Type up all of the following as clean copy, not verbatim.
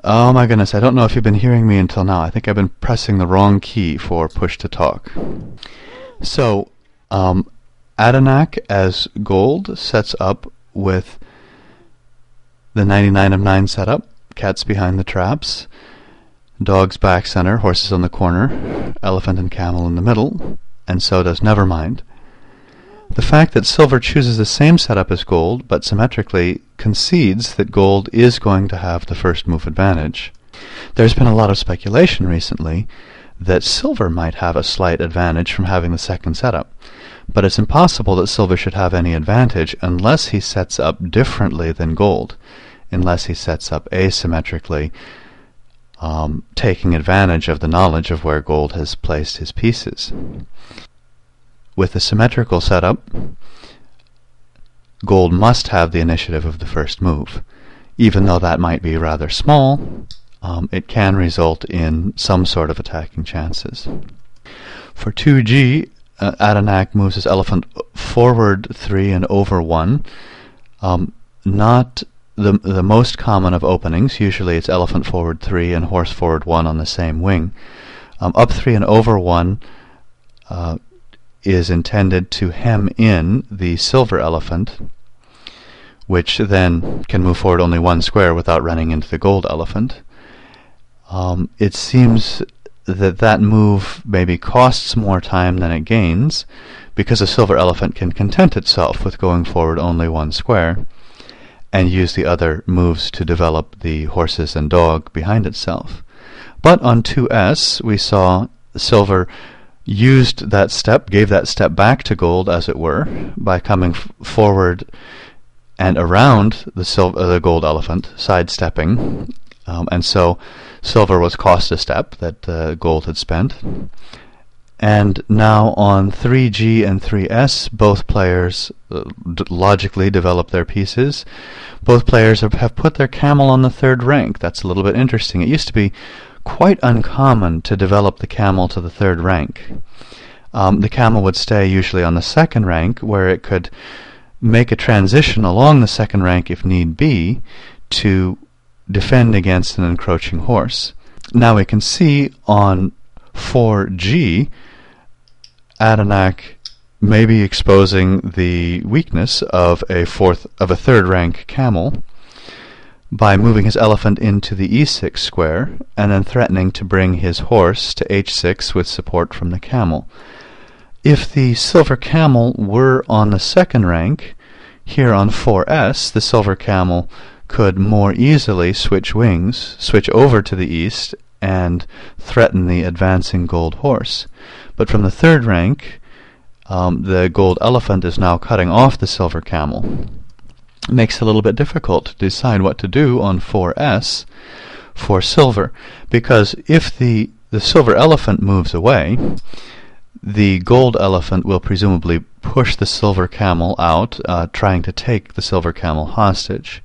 Oh my goodness, I don't know if you've been hearing me until now. I think I've been pressing the wrong key for push to talk. So, Adanac as gold sets up with the 99 of 9 setup, cats behind the traps, dogs back center, horses on the corner, elephant and camel in the middle, and so does Nevermind. The fact that silver chooses the same setup as gold, but symmetrically concedes that gold is going to have the first move advantage. There's been a lot of speculation recently that silver might have a slight advantage from having the second setup, but it's impossible that silver should have any advantage unless he sets up differently than gold, unless he sets up asymmetrically, taking advantage of the knowledge of where gold has placed his pieces. With a symmetrical setup, gold must have the initiative of the first move. Even though that might be rather small, it can result in some sort of attacking chances. For 2G, Adanac moves his elephant forward 3 and over 1. Not the most common of openings. Usually it's elephant forward 3 and horse forward 1 on the same wing. Up 3 and over 1 is intended to hem in the silver elephant, which then can move forward only 1 square without running into the gold elephant. It seems that move maybe costs more time than it gains, because a silver elephant can content itself with going forward only 1 square, and use the other moves to develop the horses and dog behind itself. But on 2S, we saw silver used that step, gave that step back to gold, as it were, by coming forward and around the gold elephant, sidestepping, and so silver was cost a step that gold had spent. And now on 3G and 3S, both players logically develop their pieces. Both players have put their camel on the 3rd rank. That's a little bit interesting. It used to be quite uncommon to develop the camel to the 3rd rank. The camel would stay usually on the 2nd rank, where it could make a transition along the 2nd rank if need be to defend against an encroaching horse. Now we can see on 4G, Adanac may be exposing the weakness of a 3rd rank camel by moving his elephant into the e6 square and then threatening to bring his horse to h6 with support from the camel. If the silver camel were on the 2nd rank, here on 4S, the silver camel could more easily switch wings, switch over to the east, and threaten the advancing gold horse. But from the 3rd rank, the gold elephant is now cutting off the silver camel. It makes it a little bit difficult to decide what to do on 4S for silver, because if the silver elephant moves away, the gold elephant will presumably push the silver camel out, trying to take the silver camel hostage.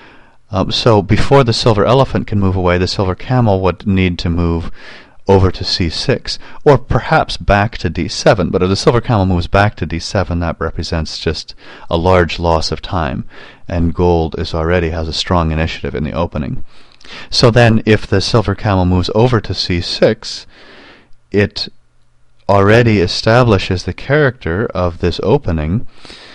So before the silver elephant can move away, the silver camel would need to move over to c6, or perhaps back to d7. But if the silver camel moves back to d7, that represents just a large loss of time, and gold already has a strong initiative in the opening. So then if the silver camel moves over to c6, it already establishes the character of this opening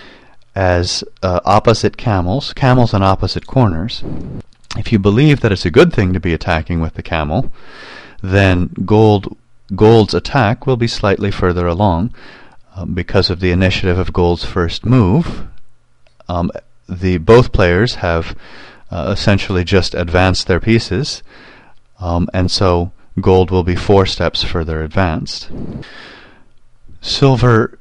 as opposite camels on opposite corners. If you believe that it's a good thing to be attacking with the camel, then gold's attack will be slightly further along. Because of the initiative of gold's first move, both players have essentially just advanced their pieces, and so gold will be 4 steps further advanced. Silver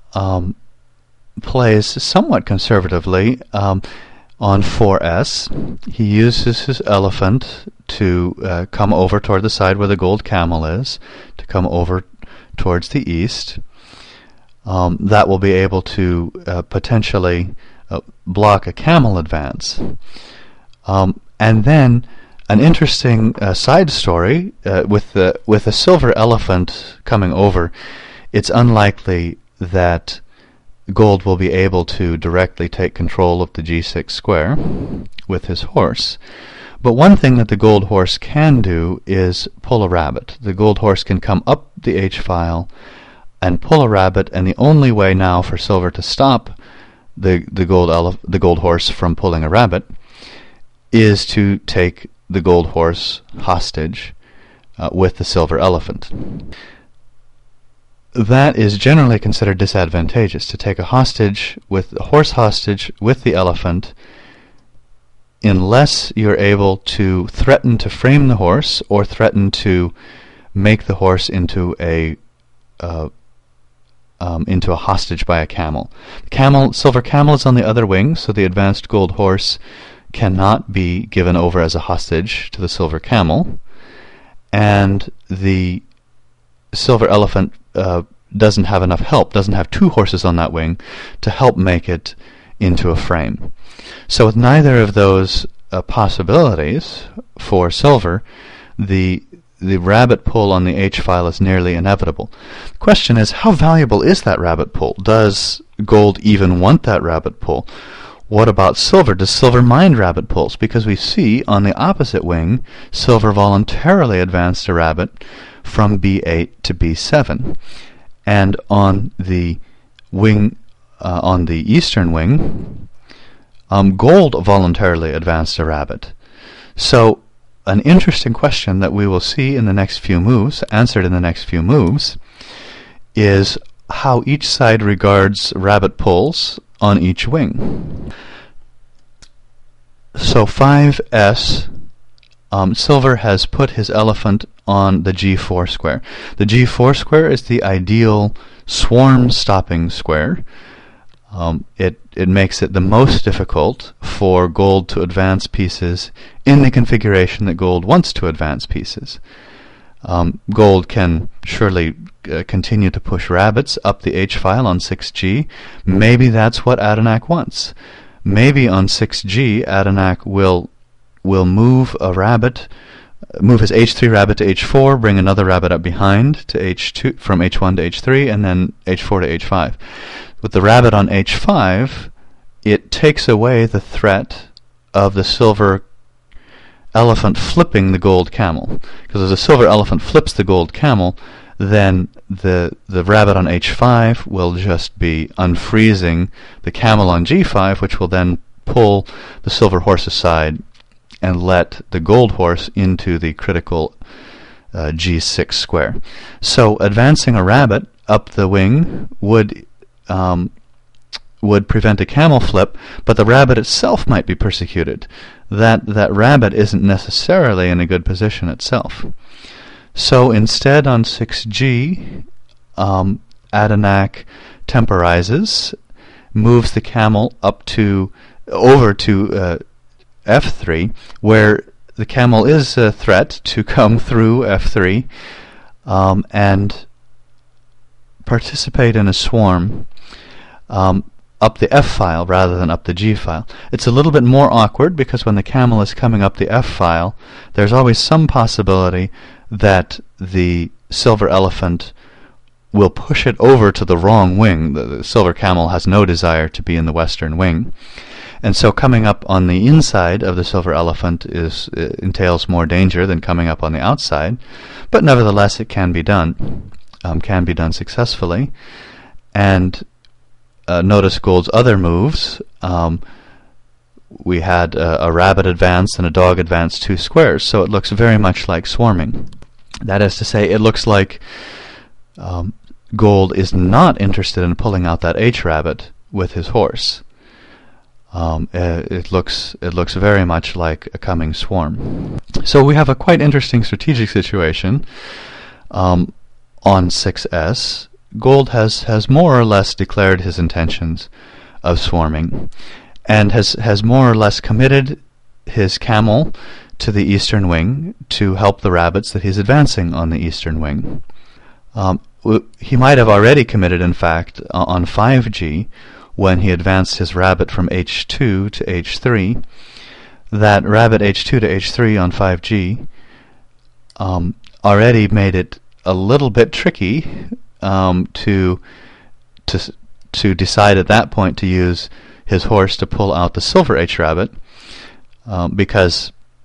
plays somewhat conservatively on 4S. He uses his elephant to come over toward the side where the gold camel is, to come over towards the east. That will be able to potentially block a camel advance. And then an interesting side story with a silver elephant coming over. It's unlikely that gold will be able to directly take control of the g6 square with his horse. But one thing that the gold horse can do is pull a rabbit. The gold horse can come up the H-file and pull a rabbit, and the only way now for silver to stop the gold horse from pulling a rabbit is to take the gold horse hostage with the silver elephant. That is generally considered disadvantageous, to take a horse hostage with the elephant, unless you're able to threaten to frame the horse or threaten to make the horse into a hostage by a camel. Silver camel is on the other wing, so the advanced gold horse cannot be given over as a hostage to the silver camel, and the silver elephant doesn't have enough help, doesn't have two horses on that wing to help make it into a frame. So with neither of those possibilities for silver, the rabbit pull on the H-file is nearly inevitable. The question is, how valuable is that rabbit pull? Does gold even want that rabbit pull? What about silver? Does silver mind rabbit pulls? Because we see on the opposite wing, silver voluntarily advanced a rabbit from B8 to B7. And on the wing, on the eastern wing, gold voluntarily advanced a rabbit. So an interesting question that we will see in the next few moves, answered in the next few moves, is how each side regards rabbit pulls on each wing. So 5S, silver has put his elephant on the G4 square. The G4 square is the ideal swarm stopping square. It makes it the most difficult for gold to advance pieces in the configuration that gold wants to advance pieces. Gold can surely continue to push rabbits up the H-file on 6G. Maybe that's what Adenak wants. Maybe on 6G Adenak will move a rabbit, move his H3 rabbit to H4, bring another rabbit up behind to H2, from H1 to H3, and then H4 to H5. With the rabbit on H5, it takes away the threat of the silver elephant flipping the gold camel. Because if the silver elephant flips the gold camel, then the rabbit on H5 will just be unfreezing the camel on G5, which will then pull the silver horse aside and let the gold horse into the critical G6 square. So advancing a rabbit up the wing would prevent a camel flip, but the rabbit itself might be persecuted. That rabbit isn't necessarily in a good position itself. So instead on 6G, Adenak temporizes, moves the camel over to F3, where the camel is a threat to come through F3 and participate in a swarm up the F-file rather than up the G-file. It's a little bit more awkward because when the camel is coming up the F-file, there's always some possibility that the silver elephant will push it over to the wrong wing. The silver camel has no desire to be in the western wing. And so coming up on the inside of the silver elephant entails more danger than coming up on the outside, but nevertheless it can be done successfully. And notice gold's other moves. We had a rabbit advance and a dog advance 2 squares, so it looks very much like swarming. That is to say, it looks like gold is not interested in pulling out that H-rabbit with his horse. It looks very much like a coming swarm. So we have a quite interesting strategic situation on 6S. Gold has more or less declared his intentions of swarming, and has more or less committed his camel to the eastern wing to help the rabbits that he's advancing on the eastern wing. He might have already committed, in fact, on 5G, when he advanced his rabbit from H2 to H3. That rabbit H2 to H3 on 5G already made it a little bit tricky to decide at that point to use his horse to pull out the silver H rabbit, because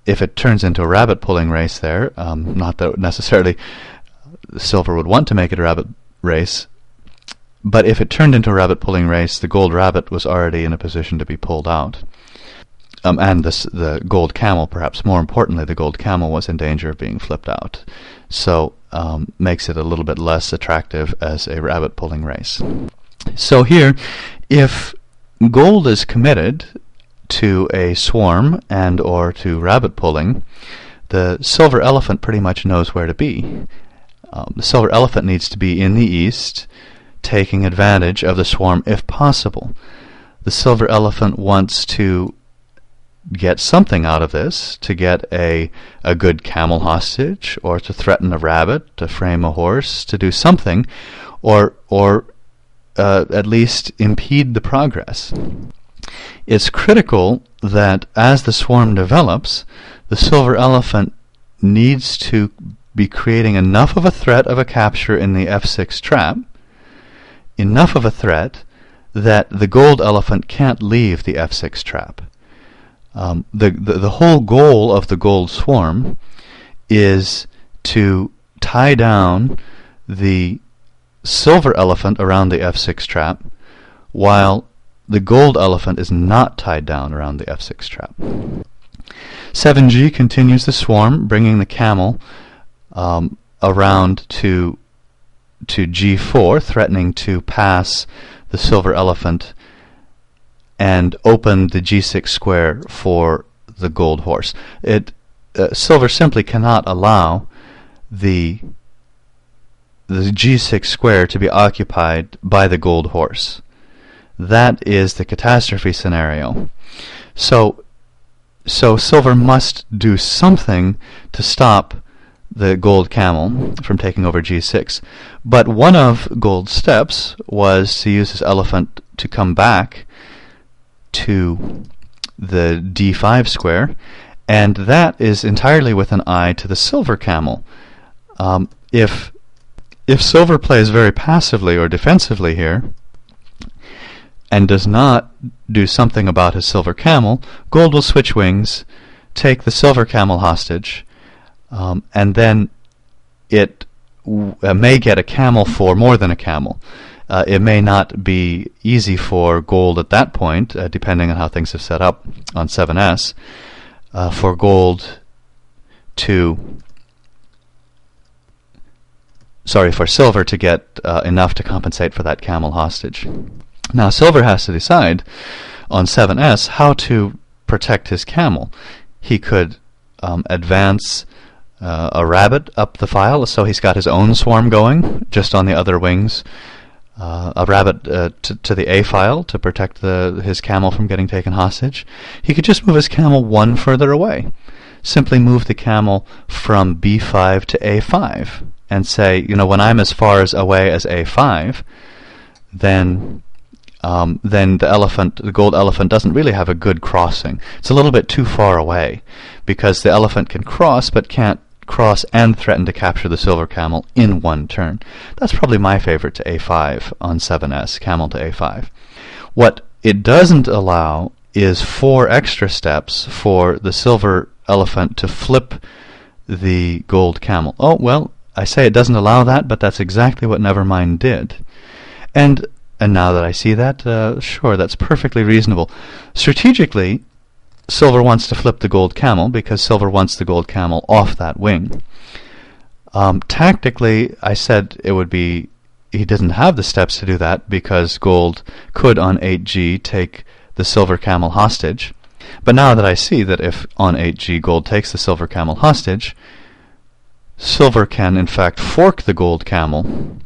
if it turns into a rabbit pulling race there, not that necessarily silver would want to make it a rabbit race, but if it turned into a rabbit pulling race, the gold rabbit was already in a position to be pulled out. And the gold camel, perhaps more importantly, the gold camel was in danger of being flipped out. So makes it a little bit less attractive as a rabbit pulling race. So here, if gold is committed to a swarm and or to rabbit pulling, the silver elephant pretty much knows where to be. The silver elephant needs to be in the east, taking advantage of the swarm if possible. The silver elephant wants to get something out of this, to get a good camel hostage, or to threaten a rabbit, to frame a horse, to do something, or at least impede the progress. It's critical that as the swarm develops, the silver elephant needs to be creating enough of a threat of a capture in the F6 trap, enough of a threat that the gold elephant can't leave the F6 trap. The whole goal of the gold swarm is to tie down the silver elephant around the F6 trap, while the gold elephant is not tied down around the F6 trap. 7G continues the swarm, bringing the camel around to G4, threatening to pass the silver elephant and open the G6 square for the gold horse. Silver simply cannot allow the G6 square to be occupied by the gold horse. That is the catastrophe scenario. So silver must do something to stop the gold camel from taking over G6. But one of gold's steps was to use his elephant to come back to the D5 square, and that is entirely with an eye to the silver camel. If silver plays very passively or defensively here, and does not do something about his silver camel, gold will switch wings, take the silver camel hostage, and then it may get a camel for more than a camel. It may not be easy for gold at that point, depending on how things have set up on 7S, for gold to... for silver to get enough to compensate for that camel hostage. Now silver has to decide on 7S how to protect his camel. He could advance a rabbit up the file, so he's got his own swarm going just on the other wings. A rabbit to the A file to protect his camel from getting taken hostage. He could just move his camel one further away. Simply move the camel from B5 to A5 and say, when I'm as far away as A5, then the gold elephant doesn't really have a good crossing. It's a little bit too far away, because the elephant can cross but can't cross and threaten to capture the silver camel in one turn. That's probably my favorite to A5 on 7S, camel to A5. What it doesn't allow is 4 extra steps for the silver elephant to flip the gold camel. Oh, well, I say it doesn't allow that, but that's exactly what Nevermind did. And now that I see that, sure, that's perfectly reasonable. Strategically, silver wants to flip the gold camel because silver wants the gold camel off that wing. Tactically, I said it would be... he didn't have the steps to do that because gold could on 8G take the silver camel hostage. But now that I see that if on 8G gold takes the silver camel hostage, silver can in fact fork the gold camel.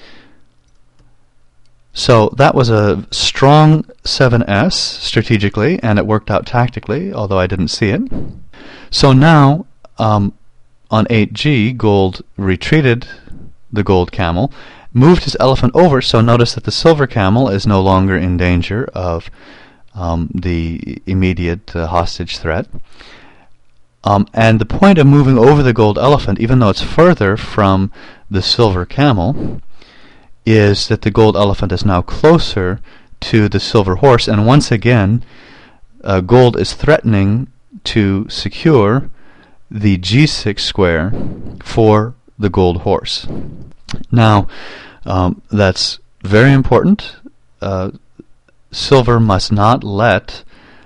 So that was a strong 7S strategically, and it worked out tactically, although I didn't see it. So now, on 8G, gold retreated the gold camel, moved his elephant over, so notice that the silver camel is no longer in danger of the immediate hostage threat. And the point of moving over the gold elephant, even though it's further from the silver camel, is that the gold elephant is now closer to the silver horse, and once again gold is threatening to secure the g6 square for the gold horse. Now, that's very important. Silver must not let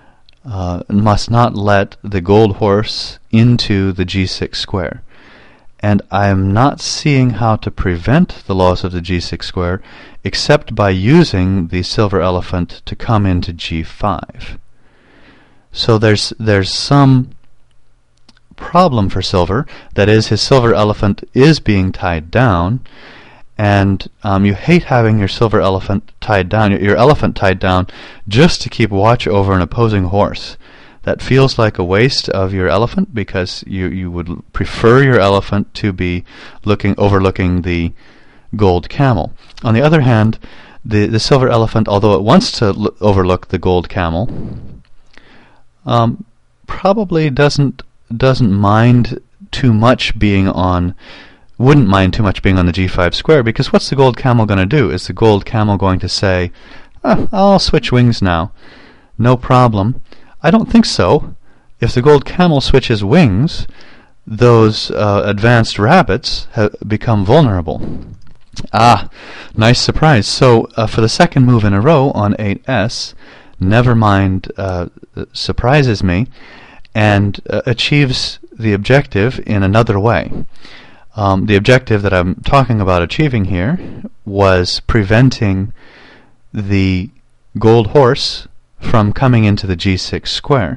the gold horse into the g6 square. And I am not seeing how to prevent the loss of the g6 square except by using the silver elephant to come into g5. So there's some problem for silver. That is, his silver elephant is being tied down, and you hate having your silver elephant tied down, your elephant tied down, just to keep watch over an opposing horse. That feels like a waste of your elephant, because you would prefer your elephant to be overlooking the gold camel. On the other hand, the silver elephant, although it wants to overlook the gold camel, probably wouldn't mind too much being on the g5 square, because what's the gold camel going to do? Is the gold camel going to say, I'll switch wings now, no problem? I don't think so. If the gold camel switches wings, those advanced rabbits become vulnerable. Nice surprise. So for the second move in a row on 8s, Nevermind surprises me and achieves the objective in another way. The objective that I'm talking about achieving here was preventing the gold horse from coming into the g6 square.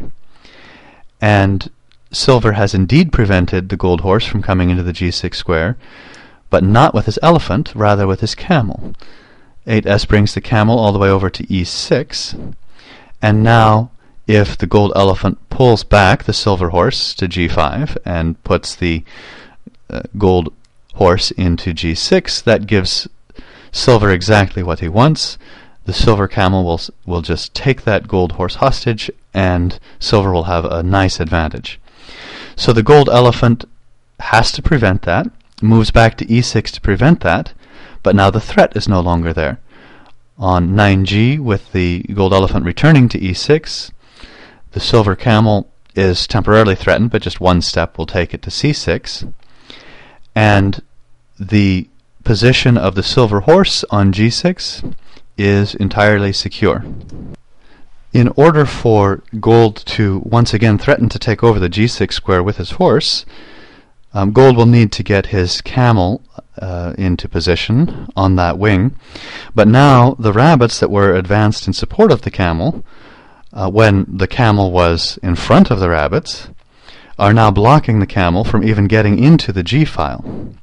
And silver has indeed prevented the gold horse from coming into the g6 square, but not with his elephant, rather with his camel. 8s brings the camel all the way over to e6, and now if the gold elephant pulls back the silver horse to g5 and puts the gold horse into g6, that gives silver exactly what he wants. The silver camel will just take that gold horse hostage, and silver will have a nice advantage. So the gold elephant has to prevent that, moves back to e6 to prevent that, but now the threat is no longer there. On 9g, with the gold elephant returning to e6, the silver camel is temporarily threatened, but just one step will take it to c6, and the position of the silver horse on g6 is entirely secure. In order for gold to once again threaten to take over the g6 square with his horse, gold will need to get his camel into position on that wing. But now the rabbits that were advanced in support of the camel, when the camel was in front of the rabbits, are now blocking the camel from even getting into the g file.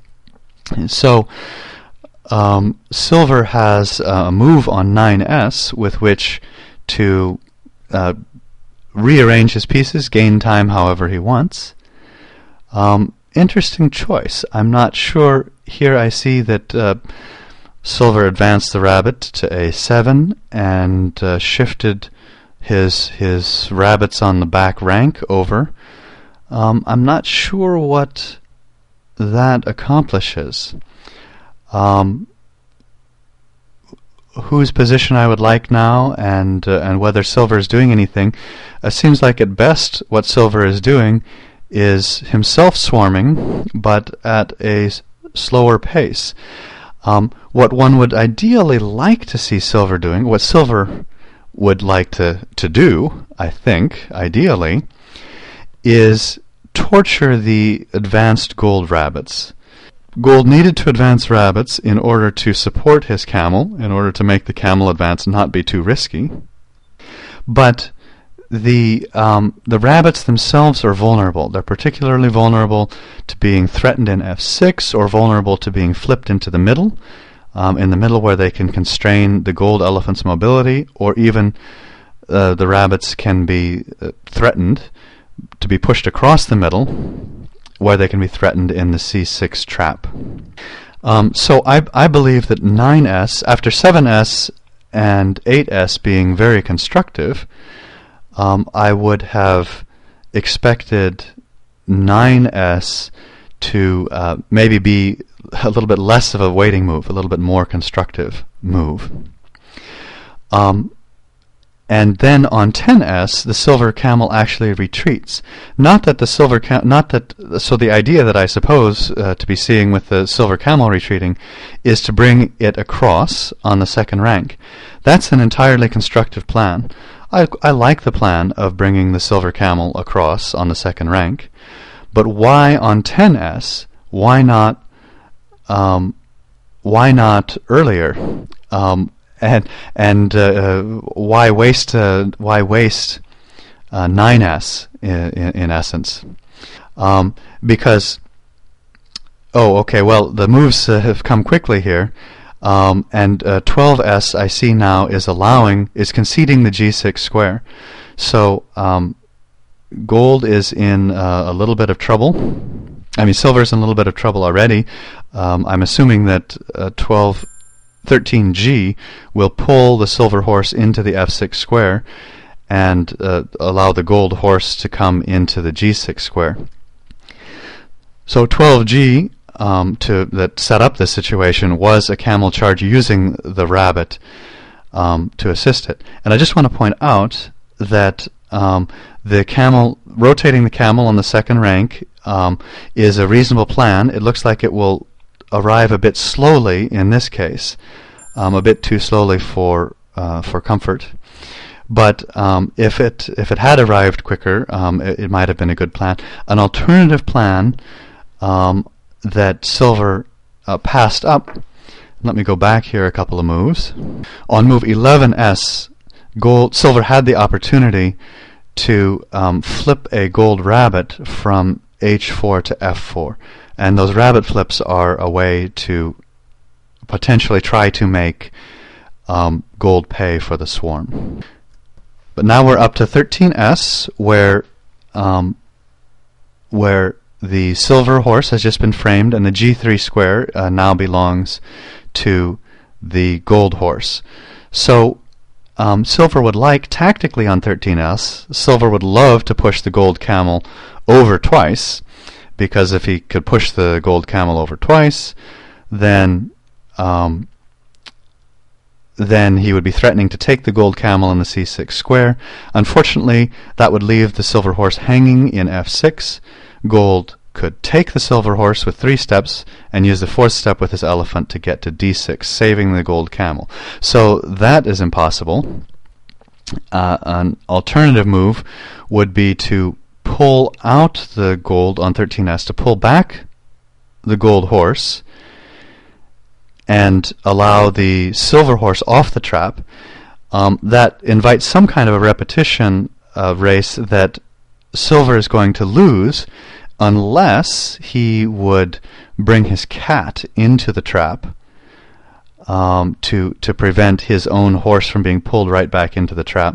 So silver has a move on 9s with which to rearrange his pieces, gain time however he wants. Interesting choice. I'm not sure. Here I see that silver advanced the rabbit to a7 and shifted his rabbits on the back rank over. I'm not sure what that accomplishes. Whose position I would like now, and whether silver is doing anything. Seems like at best what silver is doing is himself swarming, but at a slower pace. What one would ideally like to see silver doing, what silver would like to do, I think, ideally, is torture the advanced gold rabbits. Gold needed to advance rabbits in order to support his camel, in order to make the camel advance not be too risky. But the rabbits themselves are vulnerable. They're particularly vulnerable to being threatened in f6, or vulnerable to being flipped into the middle where they can constrain the gold elephant's mobility, or even the rabbits can be threatened to be pushed across the middle, where they can be threatened in the c6 trap. So I believe that 9s, after 7s and 8s being very constructive, I would have expected 9s to maybe be a little bit less of a waiting move, a little bit more constructive move. And then on 10s, the silver camel actually retreats. Not that the silver so the idea that I suppose to be seeing with the silver camel retreating is to bring it across on the second rank. That's an entirely constructive plan. I like the plan of bringing the silver camel across on the second rank, but why on 10s? Why not earlier? Why waste 9s in essence? Because the moves have come quickly here, and 12s I see now is conceding the g6 square. So gold is in a little bit of trouble. Silver's in a little bit of trouble already. I'm assuming that 13g will pull the silver horse into the f6 square and allow the gold horse to come into the g6 square. So 12g that set up this situation was a camel charge using the rabbit to assist it. And I just want to point out that rotating the camel on the second rank is a reasonable plan. It looks like it will arrive a bit slowly in this case, a bit too slowly for comfort. But if it had arrived quicker, it might have been a good plan. An alternative plan that silver passed up. Let me go back here a couple of moves. On move 11s, silver had the opportunity to flip a gold rabbit from h4 to f4. And those rabbit flips are a way to potentially try to make gold pay for the swarm. But now we're up to 13s, where the silver horse has just been framed, and the g3 square now belongs to the gold horse. So silver would like, tactically on 13s, silver would love to push the gold camel over twice, because if he could push the gold camel over twice, then he would be threatening to take the gold camel in the c6 square. Unfortunately, that would leave the silver horse hanging in f6. Gold could take the silver horse with 3 steps and use the 4th step with his elephant to get to d6, saving the gold camel. So that is impossible. An alternative move would be to pull out the gold on 13s, to pull back the gold horse and allow the silver horse off the trap. That invites some kind of a repetition race that silver is going to lose unless he would bring his cat into the trap to prevent his own horse from being pulled right back into the trap.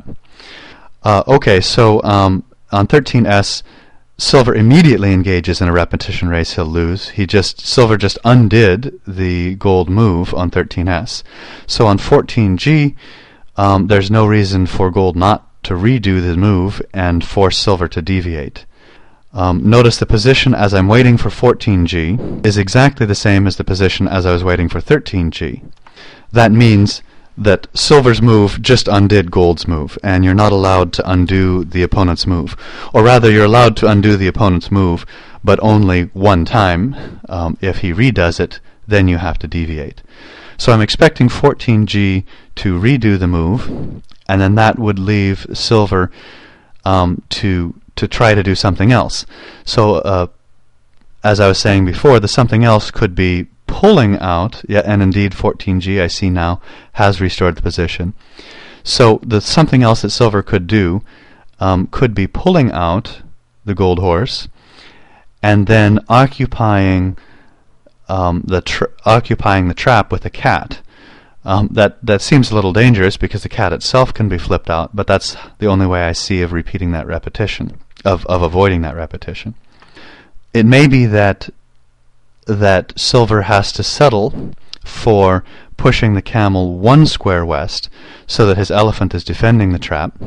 On 13s, silver immediately engages in a repetition race. He'll lose. Silver just undid the gold move on 13s. So on 14g, there's no reason for gold not to redo the move and force silver to deviate. Notice the position as I'm waiting for 14g is exactly the same as the position as I was waiting for 13g. That means that silver's move just undid gold's move, and you're not allowed to undo the opponent's move. Or rather, you're allowed to undo the opponent's move, but only one time. If he redoes it, then you have to deviate. So I'm expecting 14g to redo the move, and then that would leave silver to try to do something else. So as I was saying before, the something else could be pulling out, and indeed 14g I see now has restored the position. So the something else that silver could do could be pulling out the gold horse and then occupying the trap with the cat. That seems a little dangerous because the cat itself can be flipped out, but that's the only way I see of repeating that repetition, of avoiding that repetition. It may be that silver has to settle for pushing the camel 1 square west so that his elephant is defending the trap,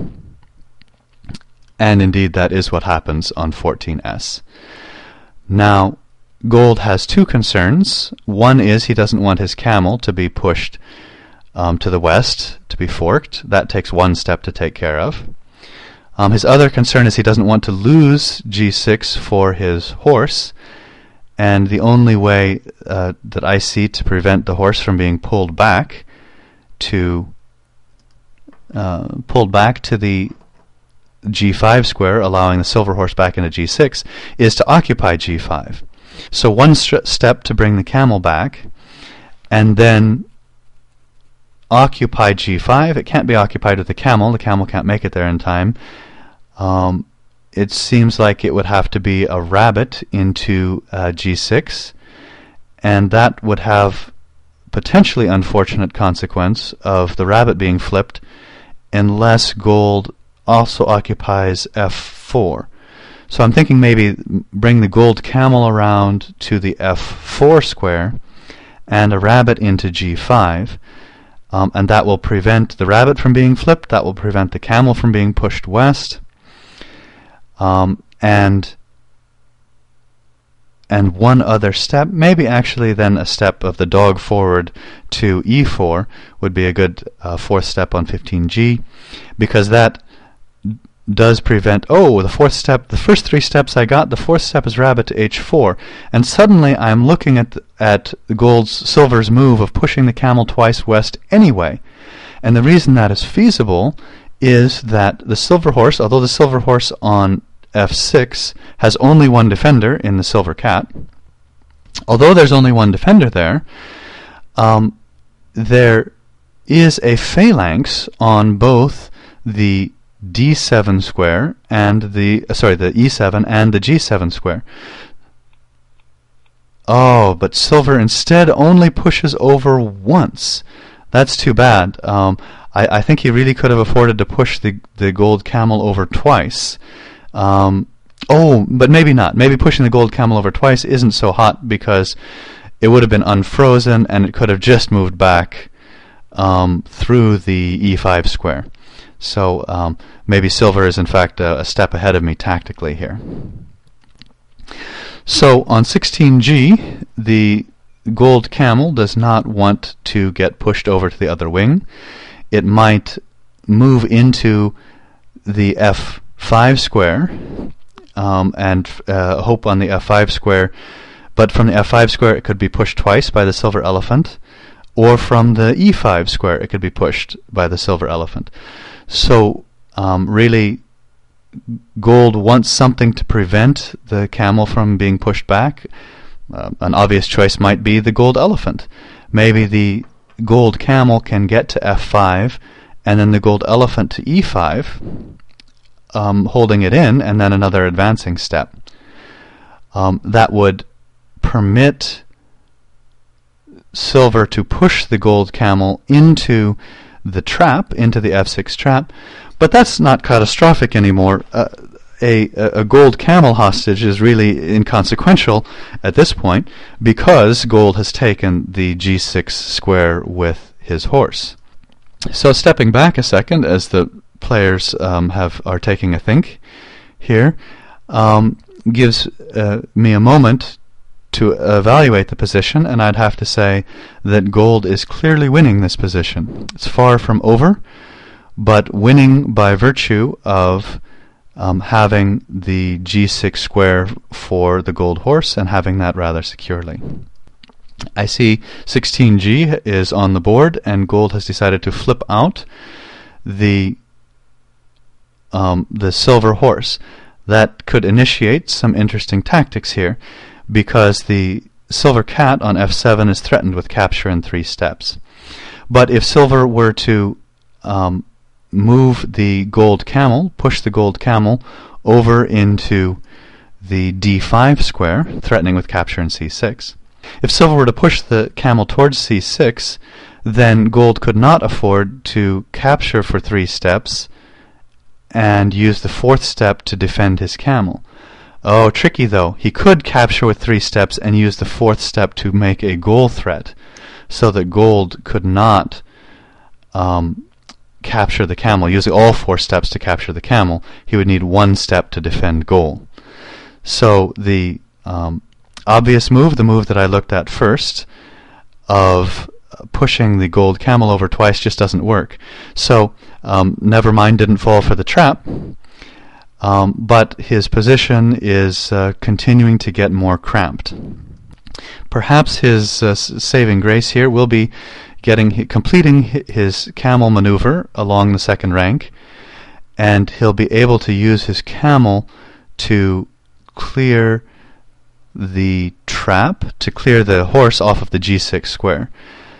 and indeed that is what happens on 14s. Now, gold has 2 concerns. One is he doesn't want his camel to be pushed to the west to be forked. That takes one step to take care of. His other concern is he doesn't want to lose g6 for his horse, and the only way that I see to prevent the horse from being pulled back to the g5 square, allowing the silver horse back into g6, is to occupy g5. So one step to bring the camel back, and then occupy g5. It can't be occupied with the camel. The camel can't make it there in time. It seems like it would have to be a rabbit into g6, and that would have potentially unfortunate consequence of the rabbit being flipped unless gold also occupies f4. So I'm thinking maybe bring the gold camel around to the f4 square and a rabbit into g5, and that will prevent the rabbit from being flipped, that will prevent the camel from being pushed west, and one other step, maybe actually then a step of the dog forward to e4 would be a good fourth step on 15g, because that does prevent, the fourth step, the first three steps I got, the fourth step is rabbit to h4, and suddenly I'm looking at silver's move of pushing the camel twice west anyway. And the reason that is feasible is that the silver horse, although the silver horse on f6 has only one defender in the silver cat, although there's only one defender there, there is a phalanx on both the d7 square and the e7 and the g7 square. Oh, but silver instead only pushes over once. That's too bad. I think he really could have afforded to push the gold camel over twice. But maybe not. Maybe pushing the gold camel over twice isn't so hot because it would have been unfrozen and it could have just moved back through the e5 square. So maybe silver is in fact a step ahead of me tactically here. So on 16g, the gold camel does not want to get pushed over to the other wing. It might move into the f5 square and hope on the f5 square, but from the f5 square it could be pushed twice by the silver elephant, or from the e5 square it could be pushed by the silver elephant. So really gold wants something to prevent the camel from being pushed back. An obvious choice might be the gold elephant. Maybe the gold camel can get to f5 and then the gold elephant to e5, holding it in, and then another advancing step. That would permit silver to push the gold camel into the trap, into the f6 trap, but that's not catastrophic anymore. A gold camel hostage is really inconsequential at this point because gold has taken the g6 square with his horse. So stepping back a second as the players are taking a think here, gives me a moment to evaluate the position, and I'd have to say that gold is clearly winning this position. It's far from over, but winning by virtue of having the g6 square for the gold horse and having that rather securely. I see 16g is on the board, and gold has decided to flip out the silver horse. That could initiate some interesting tactics here, because the silver cat on f7 is threatened with capture in 3 steps. But if silver were to move the gold camel, push the gold camel over into the d5 square, threatening with capture in c6. If silver were to push the camel towards c6, then gold could not afford to capture for 3 steps and use the 4th step to defend his camel. Oh, tricky though. He could capture with 3 steps and use the 4th step to make a goal threat, so that gold could not capture the camel. Using all 4 steps to capture the camel, he would need 1 step to defend goal. So the obvious move, the move that I looked at first, of pushing the gold camel over twice just doesn't work. So Nevermind didn't fall for the trap, but his position is continuing to get more cramped. Perhaps his saving grace here will be completing his camel maneuver along the second rank, and he'll be able to use his camel to clear the trap, to clear the horse off of the g6 square.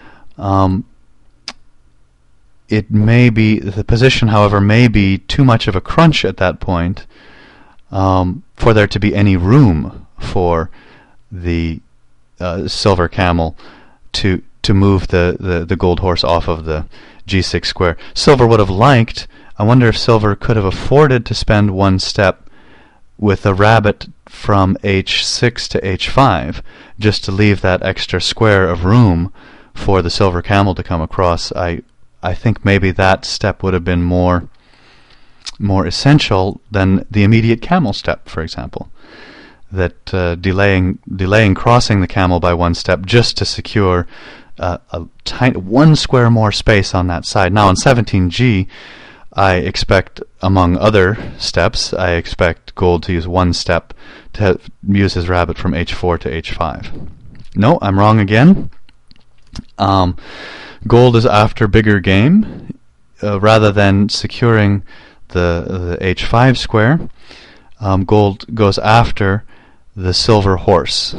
It may be, the position, however, may be too much of a crunch at that point for there to be any room for the silver camel to move the gold horse off of the g6 square. Silver would have liked, I wonder if Silver could have afforded to spend one step with a rabbit from h6 to h5 just to leave that extra square of room for the silver camel to come across. I think maybe that step would have been more essential than the immediate camel step, for example. That delaying crossing the camel by one step just to secure one square more space on that side. Now on 17G, I expect, among other steps, I expect gold to use one step to use his rabbit from h4 to h5. No, I'm wrong again. Gold is after bigger game. Rather than securing the h5 square, gold goes after the silver horse.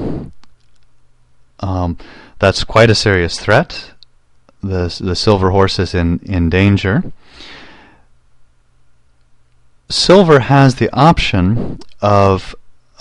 That's quite a serious threat. The silver horse is in danger. Silver has the option of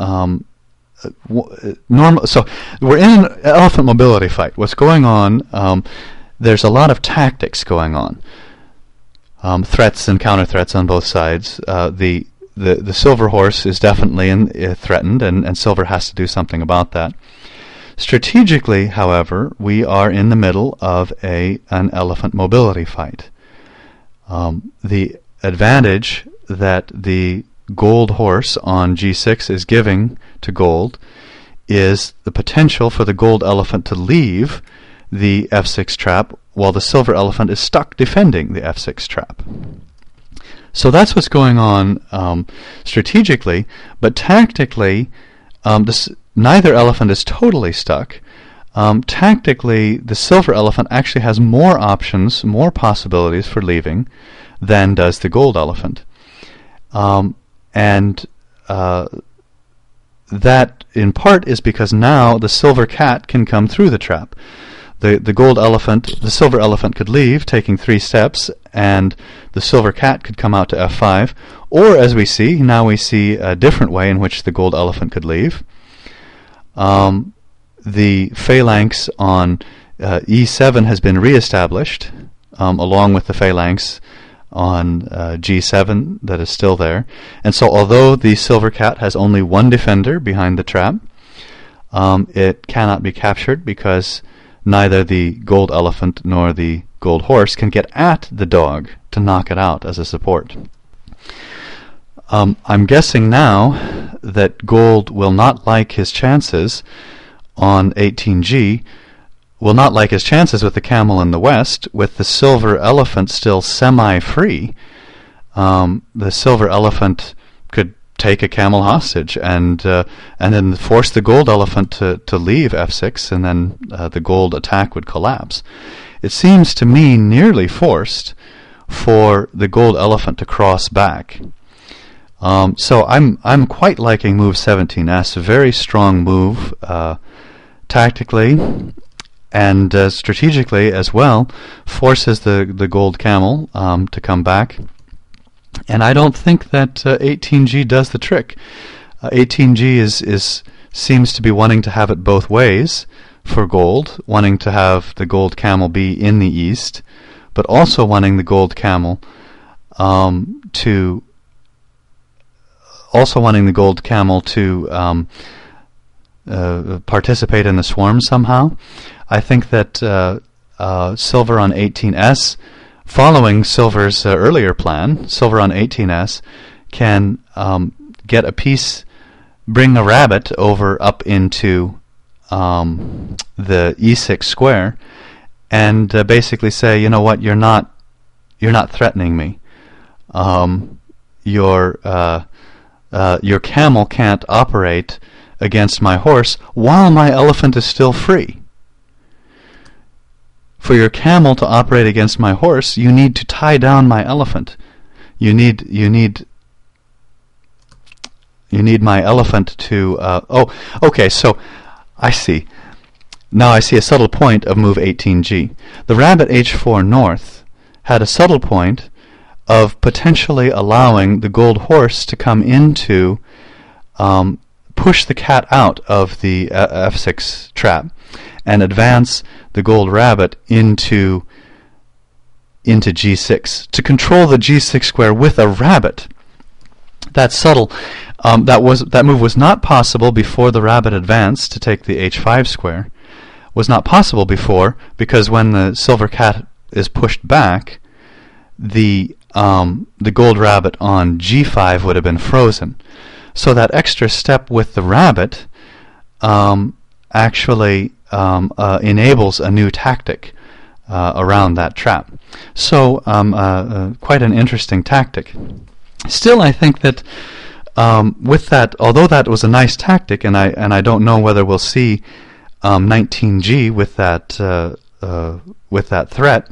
normal. So we're in an elephant mobility fight. What's going on? There's a lot of tactics going on. Threats and counter threats on both sides. The silver horse is definitely threatened, and silver has to do something about that. Strategically, however, we are in the middle of an elephant mobility fight. The advantage that the gold horse on g6 is giving to gold is the potential for the gold elephant to leave the f6 trap while the silver elephant is stuck defending the f6 trap. So that's what's going on strategically, but tactically, neither elephant is totally stuck. Tactically, the silver elephant actually has more options, more possibilities for leaving than does the gold elephant. That in part is because now the silver cat can come through the trap. The silver elephant could leave, taking 3 steps, and the silver cat could come out to f5. Or, as we see, now we see a different way in which the gold elephant could leave. The phalanx on e7 has been reestablished, along with the phalanx on g7 that is still there. And so although the silver cat has only one defender behind the trap, it cannot be captured because neither the gold elephant nor the gold horse can get at the dog to knock it out as a support. I'm guessing now that gold will not like his chances on 18G, will not like his chances with the camel in the west, with the silver elephant still semi-free. The silver elephant could take a camel hostage and then force the gold elephant to leave f6, and then the gold attack would collapse. It seems to me nearly forced for the gold elephant to cross back. So I'm quite liking move 17s, a very strong move tactically and strategically as well. Forces the gold camel to come back, and I don't think that 18G does the trick. 18G seems to be wanting to have it both ways for gold, wanting to have the gold camel be in the east, but also wanting the gold camel to participate in the swarm somehow. I think that silver on 18s, following silver's earlier plan, silver on 18s can get a piece, bring a rabbit over up into the e6 square, and basically say, you know what, you're not threatening me. Your camel can't operate against my horse while my elephant is still free. For your camel to operate against my horse, you need to tie down my elephant. You need my elephant to. Okay. So I see. Now I see a subtle point of move 18g. The rabbit h4 north had a subtle point of potentially allowing the gold horse to come into, push the cat out of the f6 trap and advance the gold rabbit into g6 to control the g6 square with a rabbit. That's subtle. That move was not possible before the rabbit advanced to take the h5 square. Was not possible before because when the silver cat is pushed back, the gold rabbit on g5 would have been frozen. So that extra step with the rabbit actually enables a new tactic around that trap. So quite an interesting tactic. Still, I think that with that, although that was a nice tactic, and I don't know whether we'll see 19g with that threat.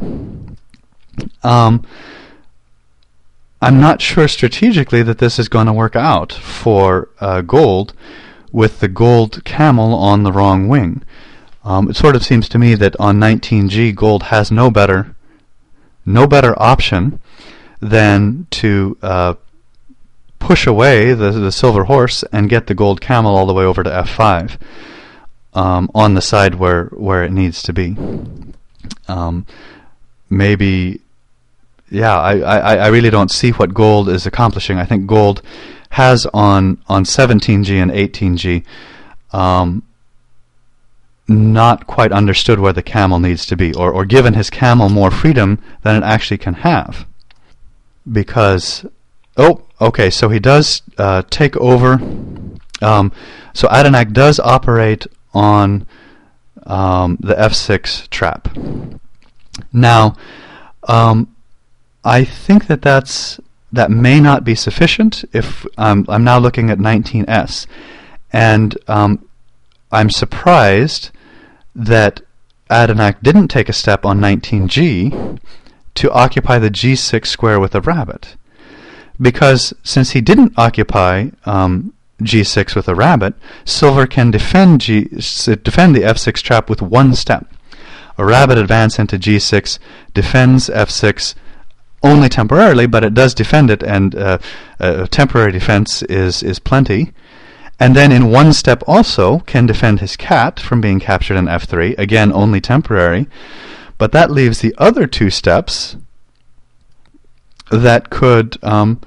I'm not sure strategically that this is going to work out for gold with the gold camel on the wrong wing. It sort of seems to me that on 19g gold has no better option than to push away the silver horse and get the gold camel all the way over to f5 on the side where it needs to be. Maybe. Yeah, I really don't see what gold is accomplishing. I think gold has on 17g and 18g not quite understood where the camel needs to be, or given his camel more freedom than it actually can have. Because, okay, so he does take over. So Adenak does operate on the f6 trap. Now, I think that may not be sufficient. If I'm now looking at 19s, and I'm surprised that Adenak didn't take a step on 19g to occupy the g6 square with a rabbit, because since he didn't occupy g6 with a rabbit, silver can defend the f6 trap with one step. A rabbit advance into g6 defends f6 only temporarily, but it does defend it, and temporary defense is plenty. And then in one step also can defend his cat from being captured in f3, again only temporary. But that leaves the other two steps that could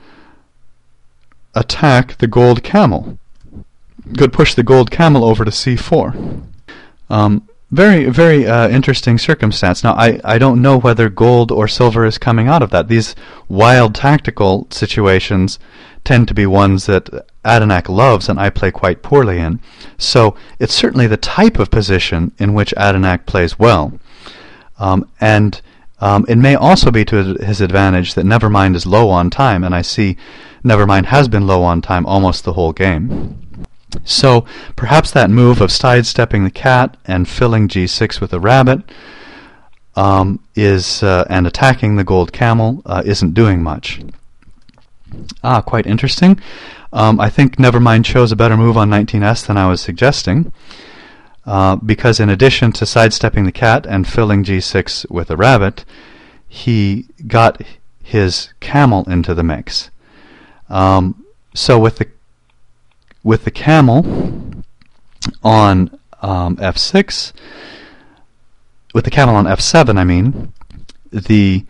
attack the gold camel. Could push the gold camel over to c4. Very, very interesting circumstance. Now, I don't know whether gold or silver is coming out of that. These wild tactical situations tend to be ones that Adenak loves and I play quite poorly in. So it's certainly the type of position in which Adenak plays well. And it may also be to his advantage that Nevermind is low on time, and I see Nevermind has been low on time almost the whole game. So perhaps that move of sidestepping the cat and filling g6 with a rabbit and attacking the gold camel isn't doing much. Quite interesting. I think Nevermind chose a better move on 19s than I was suggesting, because in addition to sidestepping the cat and filling g6 with a rabbit, he got his camel into the mix. So with the camel on f6, with the camel on f7, I mean, the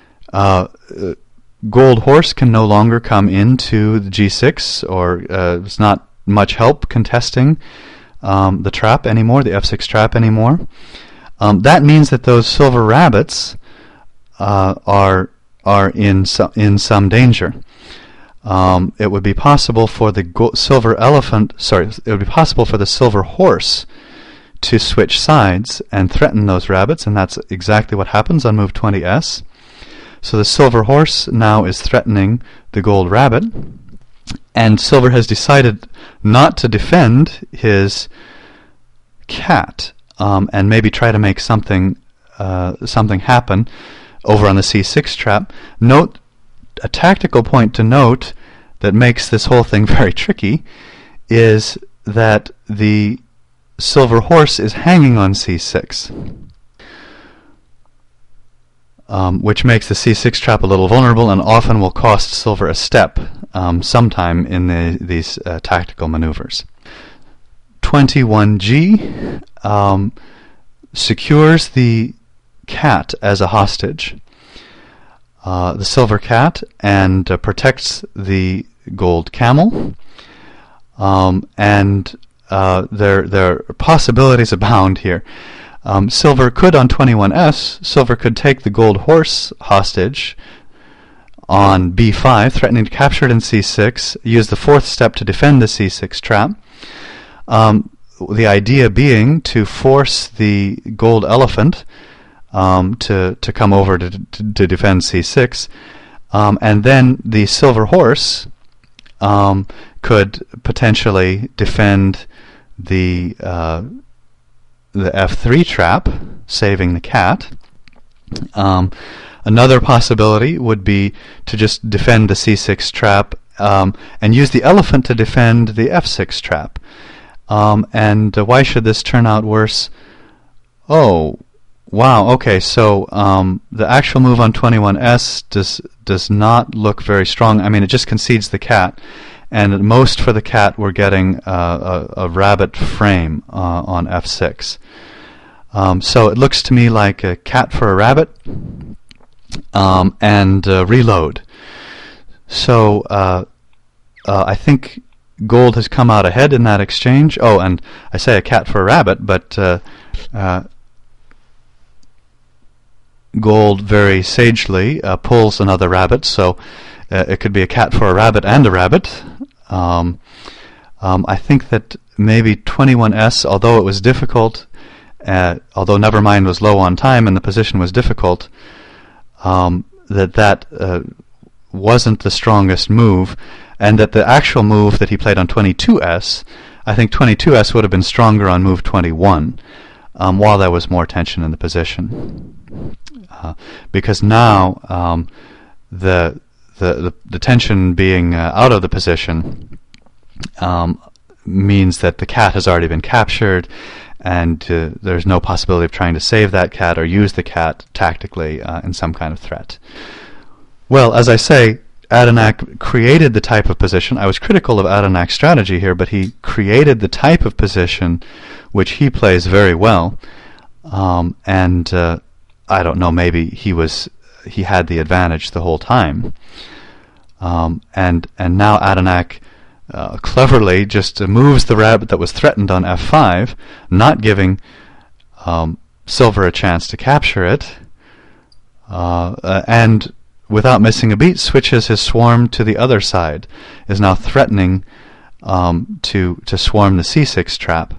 gold horse can no longer come into the g6, or it's not much help contesting the trap anymore, the f6 trap anymore. That means that those silver rabbits are in some danger. It would be possible for the silver elephant. Sorry, it would be possible for the silver horse to switch sides and threaten those rabbits, and that's exactly what happens on move 20s. So the silver horse now is threatening the gold rabbit, and silver has decided not to defend his cat and maybe try to make something happen over on the c6 trap. Note a tactical point to note that makes this whole thing very tricky is that the silver horse is hanging on c6, which makes the c6 trap a little vulnerable and often will cost silver a step sometime in these tactical maneuvers. 21g secures the cat as a hostage, the silver cat, and protects the gold camel. And there are possibilities abound here. Silver could, on 21s, silver could take the gold horse hostage on b5, threatening to capture it in c6, use the fourth step to defend the c6 trap. The idea being to force the gold elephant to come over to defend c6, and then the silver horse could potentially defend the f3 trap, saving the cat. Another possibility would be to just defend the c6 trap and use the elephant to defend the f6 trap. And why should this turn out worse? Oh, wow, okay, so the actual move on 21s does not look very strong. I mean, it just concedes the cat, and at most for the cat we're getting a rabbit frame on f6. So it looks to me like a cat for a rabbit and reload. So I think gold has come out ahead in that exchange. Oh, and I say a cat for a rabbit, but gold very sagely pulls another rabbit, so it could be a cat for a rabbit and a rabbit. I think that maybe 21s, although it was difficult, although Nevermind was low on time and the position was difficult, that wasn't the strongest move, and that the actual move that he played on 22s, I think 22s would have been stronger on move 21, while there was more tension in the position. Because now the tension being out of the position means that the cat has already been captured, and there's no possibility of trying to save that cat or use the cat tactically in some kind of threat. Well, as I say, Adenak created the type of position. I was critical of Adenak's strategy here, but he created the type of position which he plays very well. And I don't know, maybe he had the advantage the whole time. And now Adenak cleverly just moves the rabbit that was threatened on f5, not giving silver a chance to capture it, and without missing a beat switches his swarm to the other side, is now threatening to swarm the c6 trap.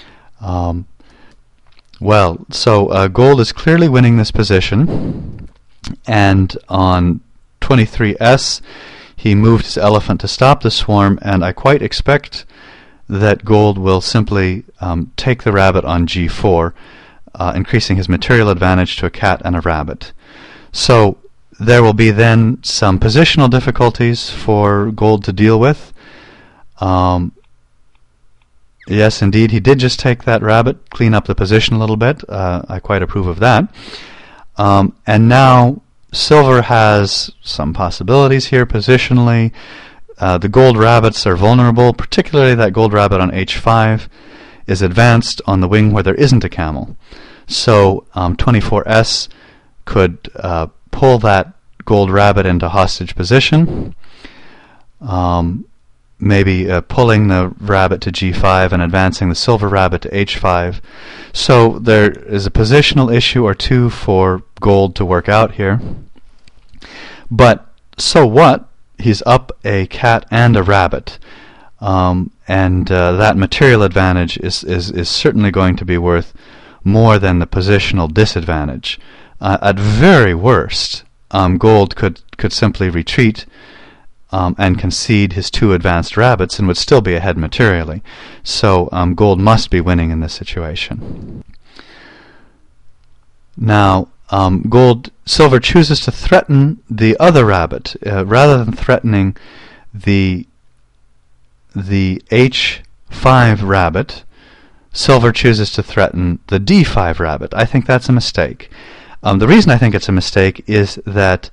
Well, so gold is clearly winning this position, and on 23s he moved his elephant to stop the swarm, and I quite expect that gold will simply take the rabbit on g4, increasing his material advantage to a cat and a rabbit. So there will be then some positional difficulties for gold to deal with. Yes, indeed, he did just take that rabbit, clean up the position a little bit. I quite approve of that. And now silver has some possibilities here positionally. The gold rabbits are vulnerable, particularly that gold rabbit on h5 is advanced on the wing where there isn't a camel. So 24s could pull that gold rabbit into hostage position, maybe pulling the rabbit to g5 and advancing the silver rabbit to h5. So there is a positional issue or two for gold to work out here. But so what? He's up a cat and a rabbit. that material advantage is certainly going to be worth more than the positional disadvantage. At very worst, gold could simply retreat and concede his 2 advanced rabbits and would still be ahead materially. So gold must be winning in this situation. Now, silver chooses to threaten the other rabbit rather than threatening the h5 rabbit. Silver chooses to threaten the d5 rabbit. I think that's a mistake. The reason I think it's a mistake is that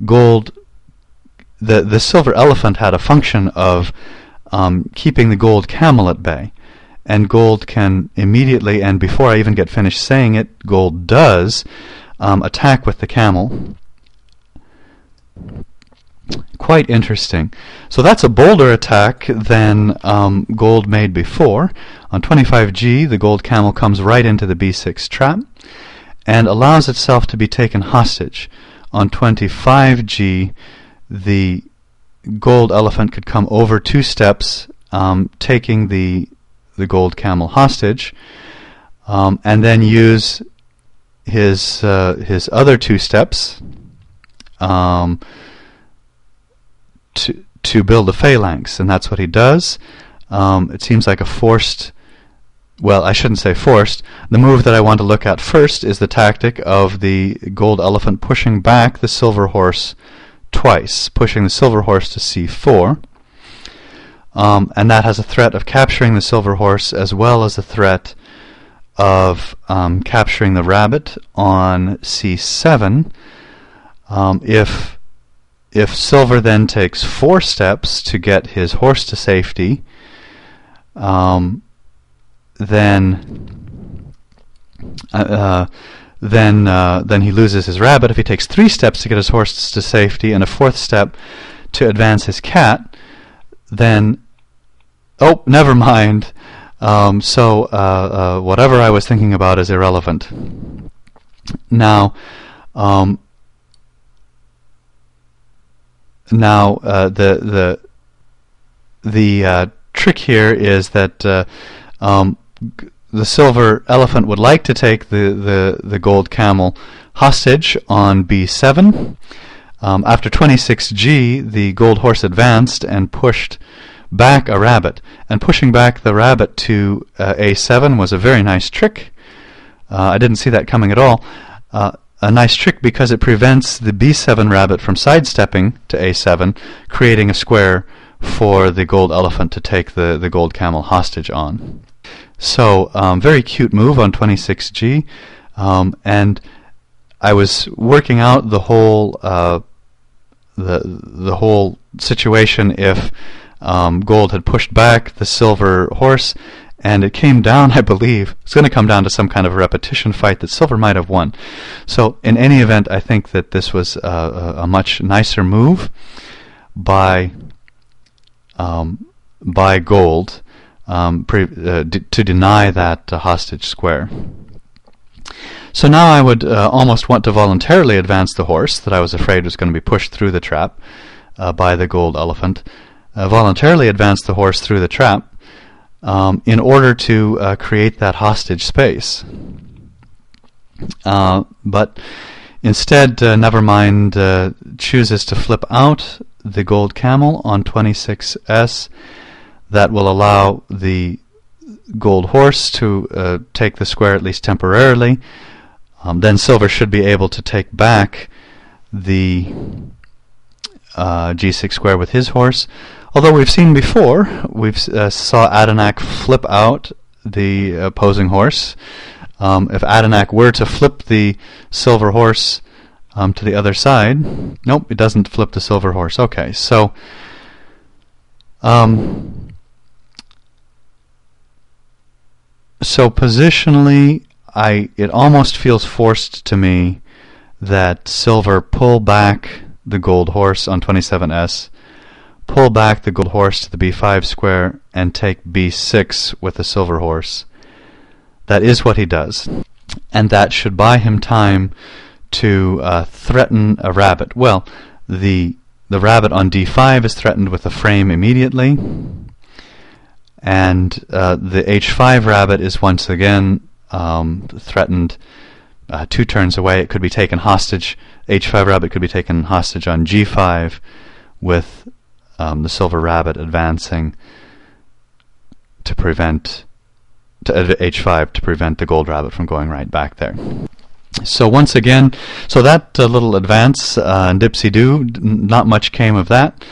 the silver elephant had a function of keeping the gold camel at bay. And gold can immediately, and before I even get finished saying it, gold does attack with the camel. Quite interesting. So that's a bolder attack than gold made before. On 25G, the gold camel comes right into the B6 trap and allows itself to be taken hostage. On 25G, the gold elephant could come over 2 steps, taking the gold camel hostage, and then use his other 2 steps to build a phalanx, and that's what he does. It seems like a forced, well, I shouldn't say forced. The move that I want to look at first is the tactic of the gold elephant pushing back the silver horse twice, pushing the silver horse to c4. And that has a threat of capturing the silver horse as well as a threat of capturing the rabbit on c7. If silver then takes 4 steps to get his horse to safety, then he loses his rabbit. If he takes 3 steps to get his horse to safety and a 4th step to advance his cat, then never mind. So whatever I was thinking about is irrelevant. Now, the trick here is that the silver elephant would like to take the gold camel hostage on b7. After 26G, the gold horse advanced and pushed back a rabbit. And pushing back the rabbit to a7 was a very nice trick. I didn't see that coming at all. A nice trick because it prevents the b7 rabbit from sidestepping to a7, creating a square for the gold elephant to take the gold camel hostage on. So very cute move on 26G, and I was working out the whole the whole situation if gold had pushed back the silver horse, and it came down, I believe, it's going to come down to some kind of repetition fight that silver might have won. So in any event, I think that this was a much nicer move by gold to deny that hostage square. So now I would almost want to voluntarily advance the horse that I was afraid was going to be pushed through the trap by the gold elephant. Voluntarily advance the horse through the trap in order to create that hostage space. But instead, Nevermind chooses to flip out the gold camel on 26S. That will allow the gold horse to take the square at least temporarily. Then silver should be able to take back the g6 square with his horse. Although we've seen before, saw Adenak flip out the opposing horse. If Adenak were to flip the silver horse to the other side, nope, it doesn't flip the silver horse. Okay, so positionally, it almost feels forced to me that silver pull back the gold horse on 27S, pull back the gold horse to the b5 square, and take b6 with the silver horse. That is what he does, and that should buy him time to threaten a rabbit. Well, the rabbit on d5 is threatened with a frame immediately, and the h5 rabbit is once again threatened 2 turns away. It could be taken hostage. h5 rabbit could be taken hostage on g5 with the silver rabbit advancing to prevent h5 to prevent the gold rabbit from going right back there. So once again, so that little advance dipsy-do, not much came of that.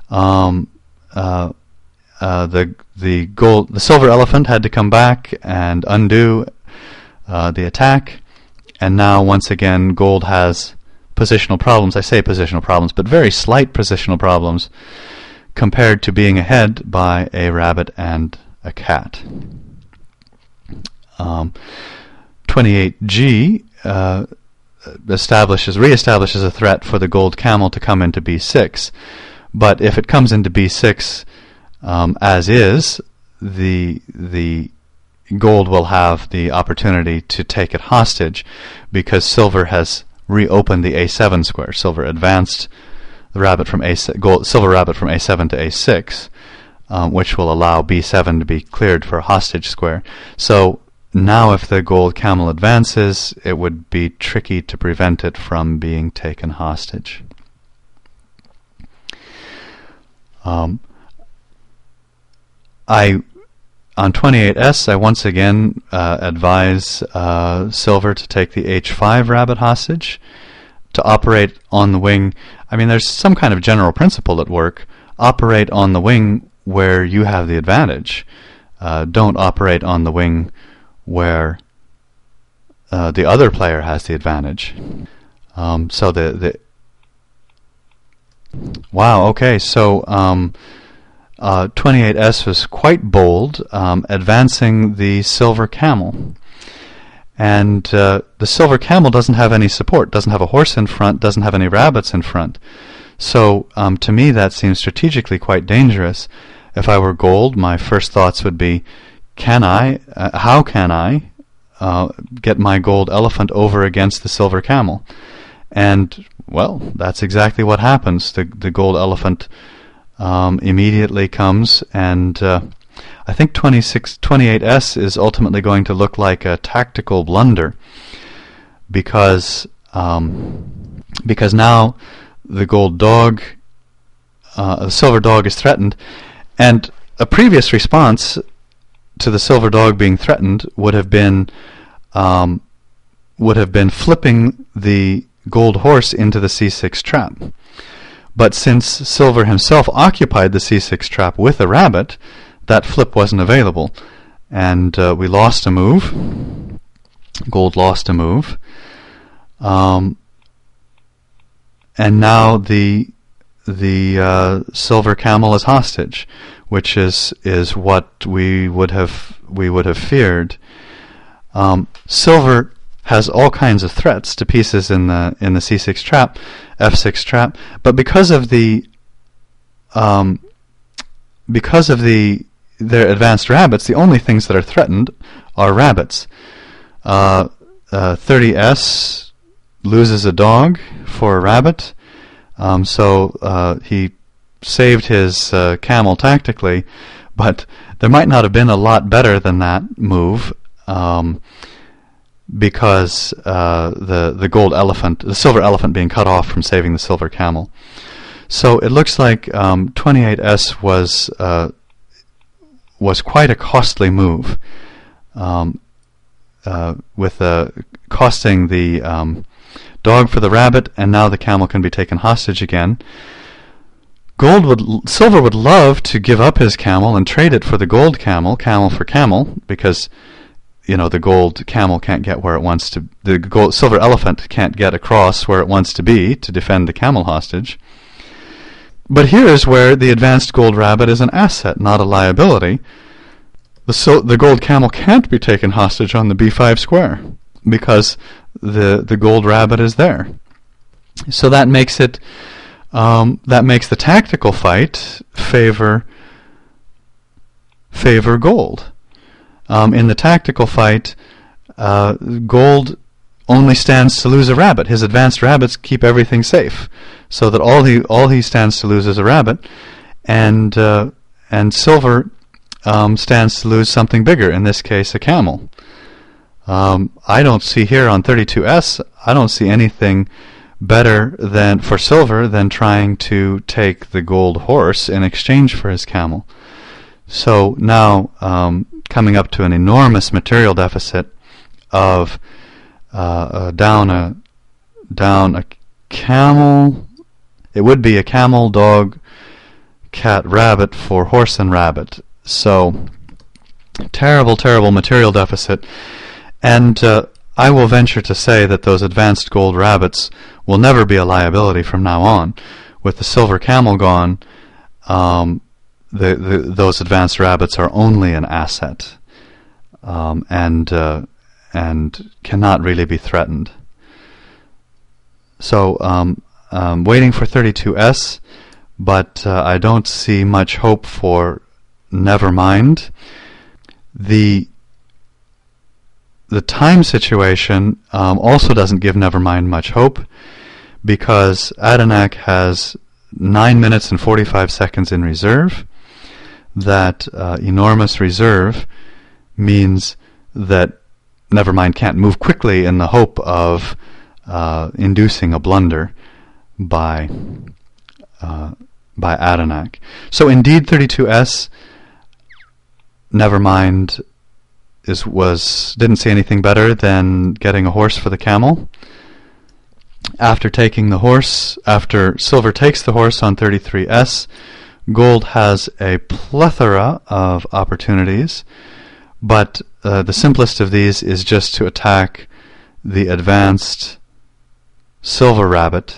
The silver elephant had to come back and undo the attack, and now once again gold has positional problems. I say positional problems, but very slight positional problems compared to being ahead by a rabbit and a cat. 28G reestablishes a threat for the gold camel to come into B6, but if it comes into B6 as is, the gold will have the opportunity to take it hostage because silver has reopened the A7 square. Silver advanced the rabbit from silver rabbit from A7 to A6, which will allow B7 to be cleared for a hostage square. So now if the gold camel advances, it would be tricky to prevent it from being taken hostage. On 28S, I once again advise silver to take the H5 rabbit hostage, to operate on the wing. I mean, there's some kind of general principle at work. Operate on the wing where you have the advantage. Don't operate on the wing where the other player has the advantage. So wow, okay, so 28S was quite bold, advancing the silver camel. And the silver camel doesn't have any support, doesn't have a horse in front, doesn't have any rabbits in front. So to me that seems strategically quite dangerous. If I were gold, my first thoughts would be, how can I get my gold elephant over against the silver camel? And, well, that's exactly what happens. The gold elephant immediately comes, and I think 28S is ultimately going to look like a tactical blunder, because now the gold dog, the silver dog is threatened, and a previous response to the silver dog being threatened would have been flipping the gold horse into the C6 trap. But since silver himself occupied the C6 trap with a rabbit, that flip wasn't available, and we lost a move. Gold lost a move, and now the silver camel is hostage, which is what we would have feared. Silver has all kinds of threats to pieces in the C6 trap, F6 trap, but because of their advanced rabbits, the only things that are threatened are rabbits. 30S loses a dog for a rabbit, so he saved his camel tactically, but there might not have been a lot better than that move, because the gold elephant, the silver elephant being cut off from saving the silver camel. So it looks like 28S was quite a costly move, with costing the dog for the rabbit, and now the camel can be taken hostage again. Silver would love to give up his camel and trade it for the gold camel, camel for camel, because the gold camel can't get where it wants to. The silver elephant can't get across where it wants to be to defend the camel hostage. But here is where the advanced gold rabbit is an asset, not a liability. The gold camel can't be taken hostage on the B5 square because the gold rabbit is there. So that makes it the tactical fight favor gold. In the tactical fight, gold only stands to lose a rabbit. His advanced rabbits keep everything safe, so that all he stands to lose is a rabbit, and silver stands to lose something bigger, in this case a camel. I don't see here on 32S, I don't see anything better than for silver than trying to take the gold horse in exchange for his camel. So now coming up to an enormous material deficit of down a camel. It would be a camel, dog, cat, rabbit for horse and rabbit. So terrible, terrible material deficit. And I will venture to say that those advanced gold rabbits will never be a liability from now on. With the silver camel gone, those advanced rabbits are only an asset, and cannot really be threatened. So waiting for 32S, but I don't see much hope for Nevermind. The time situation also doesn't give Nevermind much hope, because Adanac has 9 minutes and 45 seconds in reserve. That enormous reserve means that Nevermind can't move quickly in the hope of inducing a blunder by Adanac. So indeed 32S, Nevermind didn't see anything better than getting a horse for the camel. After taking the horse, after silver takes the horse on 33S, gold has a plethora of opportunities, but the simplest of these is just to attack the advanced silver rabbit.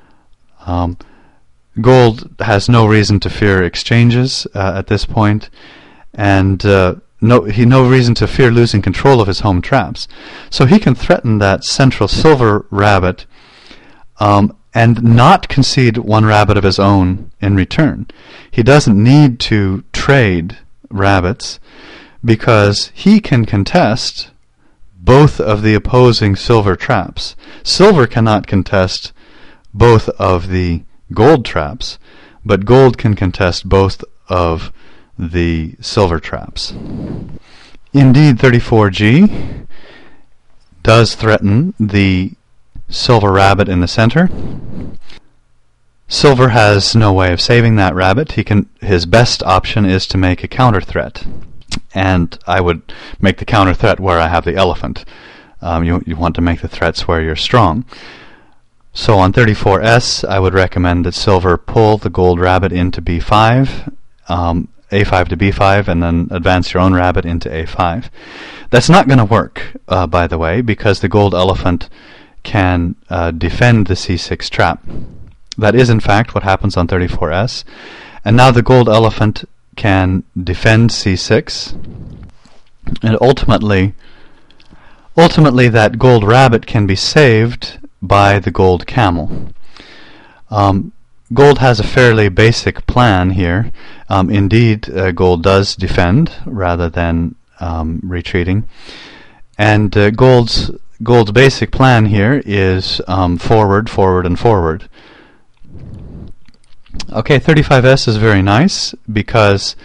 Gold has no reason to fear exchanges at this point, and no reason to fear losing control of his home traps. So he can threaten that central silver rabbit and not concede one rabbit of his own in return. He doesn't need to trade rabbits because he can contest both of the opposing silver traps. Silver cannot contest both of the gold traps, but gold can contest both of the silver traps. Indeed, 34G does threaten the silver rabbit in the center. Silver has no way of saving that rabbit. His best option is to make a counter threat, and I would make the counter threat where I have the elephant. You want to make the threats where you're strong. So on 34S, I would recommend that silver pull the gold rabbit into B5, A5 to B5, and then advance your own rabbit into A5. That's not going to work, by the way, because the gold elephant can defend the C6 trap. That is, in fact, what happens on 34S. And now the gold elephant can defend C6, and ultimately that gold rabbit can be saved by the gold camel. Gold has a fairly basic plan here. Indeed, gold does defend rather than retreating, and gold's basic plan here is forward, forward, and forward. Okay, 35S is very nice because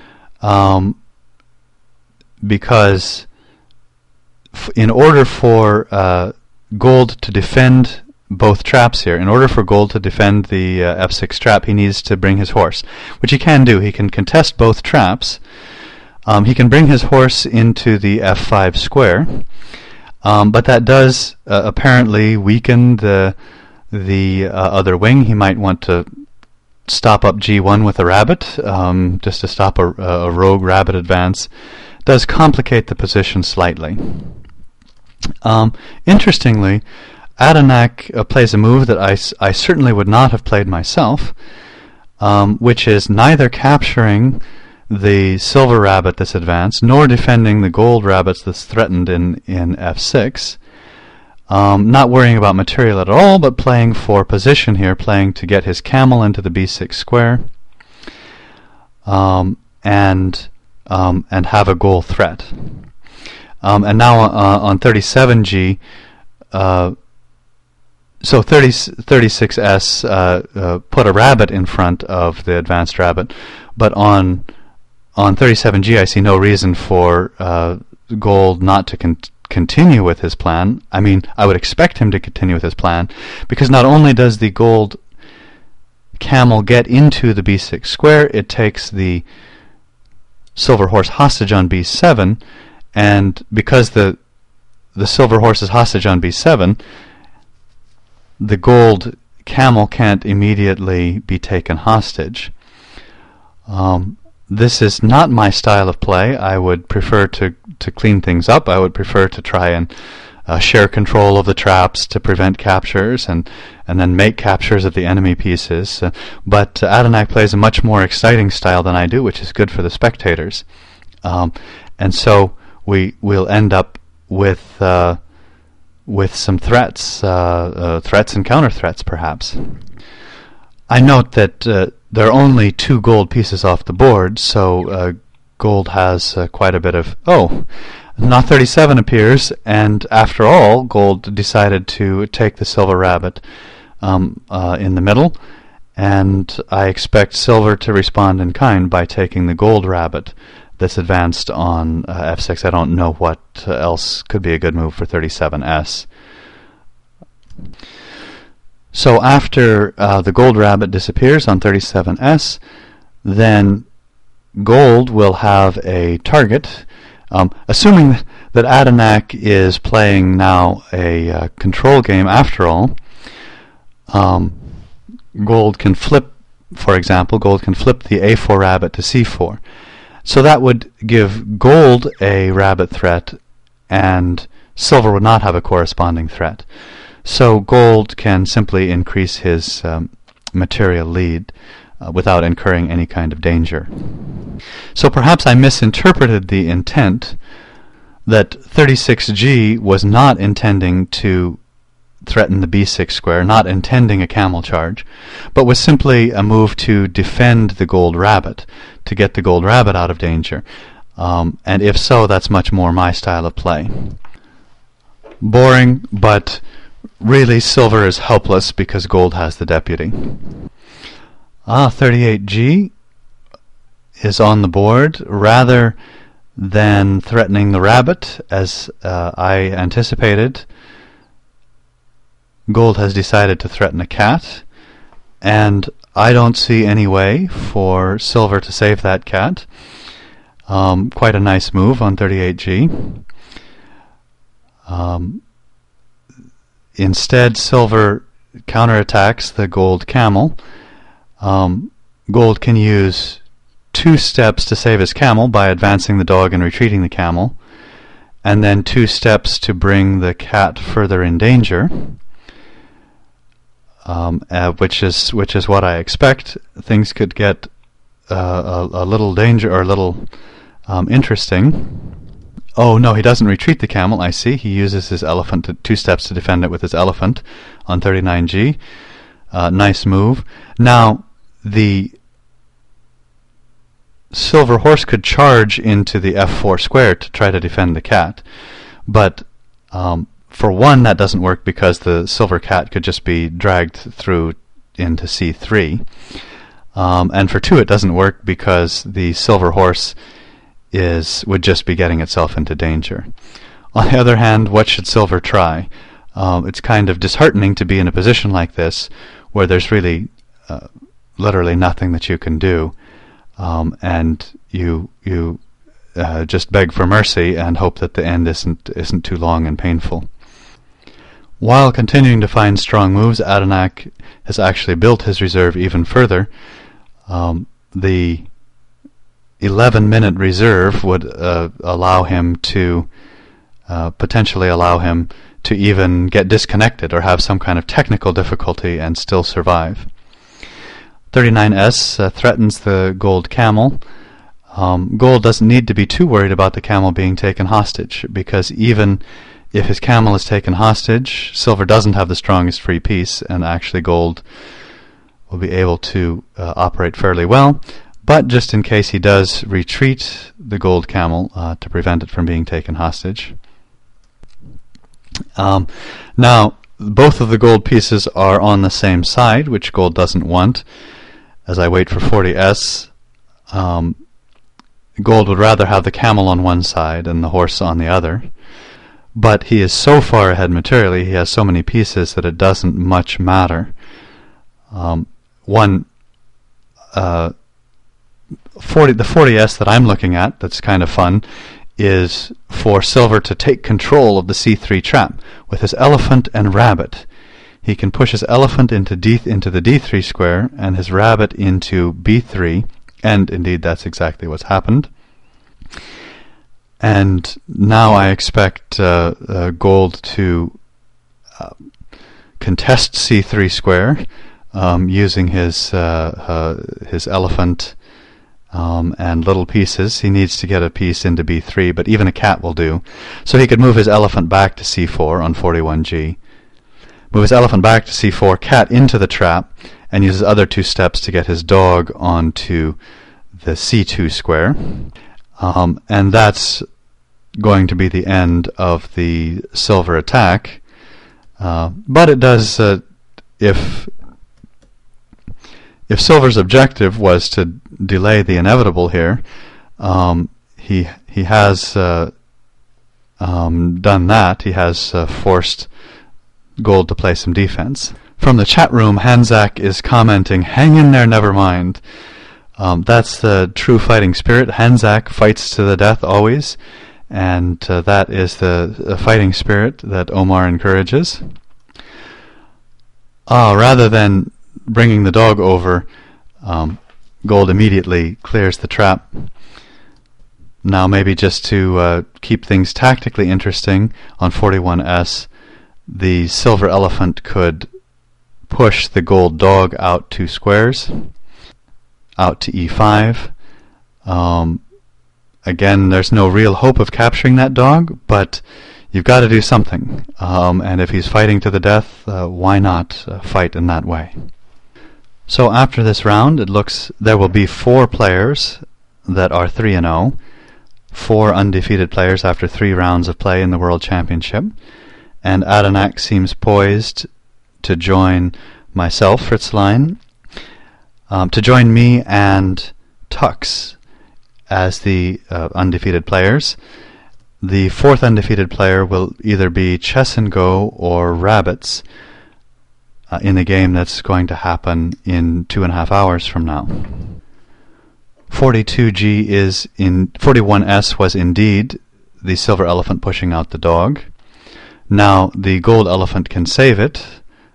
in order for gold to defend both traps here, in order for gold to defend the F6 trap, he needs to bring his horse, which he can do. He can contest both traps. He can bring his horse into the F5 square, but that does apparently weaken the other wing. He might want to stop up G1 with a rabbit, just to stop a rogue rabbit advance. Does complicate the position slightly. Interestingly, Adanac plays a move that I certainly would not have played myself, which is neither capturing the silver rabbit that's advanced, nor defending the gold rabbits that's threatened in F6. Not worrying about material at all, but playing for position here, playing to get his camel into the B6 square, and have a goal threat. And now on 37G, so 36S put a rabbit in front of the advanced rabbit, but on on 37G, I see no reason for gold not to continue with his plan. I mean, I would expect him to continue with his plan, because not only does the gold camel get into the b6 square, it takes the silver horse hostage on b7, and because the silver horse is hostage on b7, the gold camel can't immediately be taken hostage. This is not my style of play. I would prefer to clean things up. I would prefer to try and share control of the traps to prevent captures, and then make captures of the enemy pieces. But Adenak plays a much more exciting style than I do, which is good for the spectators. And so we'll end up with some threats and counter threats, perhaps. I note that there are only 2 gold pieces off the board, so gold has quite a bit of... Oh, Knot 37 appears, and after all, gold decided to take the silver rabbit in the middle, and I expect silver to respond in kind by taking the gold rabbit that's advanced on f6. I don't know what else could be a good move for 37s. So after the gold rabbit disappears on 37s, then gold will have a target. Assuming that Adenak is playing now a control game after all, gold can flip, for example, gold can flip the a4 rabbit to c4. So that would give gold a rabbit threat, and silver would not have a corresponding threat. So gold can simply increase his material lead without incurring any kind of danger. So perhaps I misinterpreted the intent, that 36G was not intending to threaten the b6 square, not intending a camel charge, but was simply a move to defend the gold rabbit, to get the gold rabbit out of danger. And if so, that's much more my style of play. Boring, but really silver is helpless because gold has the deputy. 38G is on the board. Rather than threatening the rabbit, as I anticipated, gold has decided to threaten a cat, and I don't see any way for silver to save that cat. Quite a nice move on 38G. Instead, silver counterattacks the gold camel. Gold can use 2 steps to save his camel by advancing the dog and retreating the camel, and then 2 steps to bring the cat further in danger, which is what I expect. Things could get a little danger, or a little interesting. Oh no, he doesn't retreat the camel, I see. He uses his elephant, 2 steps to defend it with his elephant on 39G. Nice move. Now, the silver horse could charge into the f4 square to try to defend the cat, but for one, that doesn't work because the silver cat could just be dragged through into c3, and for 2, it doesn't work because the silver horse would just be getting itself into danger. On the other hand, what should silver try? It's kind of disheartening to be in a position like this where there's really literally nothing that you can do, and you just beg for mercy and hope that the end isn't too long and painful. While continuing to find strong moves, Adenak has actually built his reserve even further. The 11-minute reserve would allow him to potentially allow him to even get disconnected or have some kind of technical difficulty and still survive. 39S threatens the gold camel. Gold doesn't need to be too worried about the camel being taken hostage, because even if his camel is taken hostage, silver doesn't have the strongest free piece, and actually gold will be able to operate fairly well. But just in case he does retreat the gold camel to prevent it from being taken hostage. Now, both of the gold pieces are on the same side, which gold doesn't want. As I wait for 40S, gold would rather have the camel on one side and the horse on the other. But he is so far ahead materially, he has so many pieces that it doesn't much matter. The 40s that I'm looking at, that's kind of fun, is for silver to take control of the c3 trap with his elephant and rabbit. He can push his elephant into the d3 square and his rabbit into b3, and indeed that's exactly what's happened. And now I expect gold to contest c3 square using his elephant and little pieces. He needs to get a piece into b3, but even a cat will do. So he could move his elephant back to c4 on 41g, move his elephant back to c4, cat into the trap, and use his other two steps to get his dog onto the c2 square. And that's going to be the end of the silver attack. But it does, if silver's objective was to delay the inevitable here, he has done that. He has forced gold to play some defense. From the chat room, Hanzak is commenting, "Hang in there, never mind." That's the true fighting spirit. Hanzak fights to the death always, and that is the fighting spirit that Omar encourages. Rather than bringing the dog over, gold immediately clears the trap. Now maybe just to keep things tactically interesting, on 41s, the silver elephant could push the gold dog out 2 squares, out to e5. Again, there's no real hope of capturing that dog, but you've got to do something. And if he's fighting to the death, why not fight in that way? So after this round, it looks there will be 4 players that are 3-0, 4 undefeated players after 3 rounds of play in the World Championship. And Adanak seems poised to join myself, Fritzline, to join me and Tux as the undefeated players. The 4th undefeated player will either be Chess and Go or Rabbits in a game that's going to happen in 2.5 hours from now. 41s was indeed the silver elephant pushing out the dog. Now the gold elephant can save it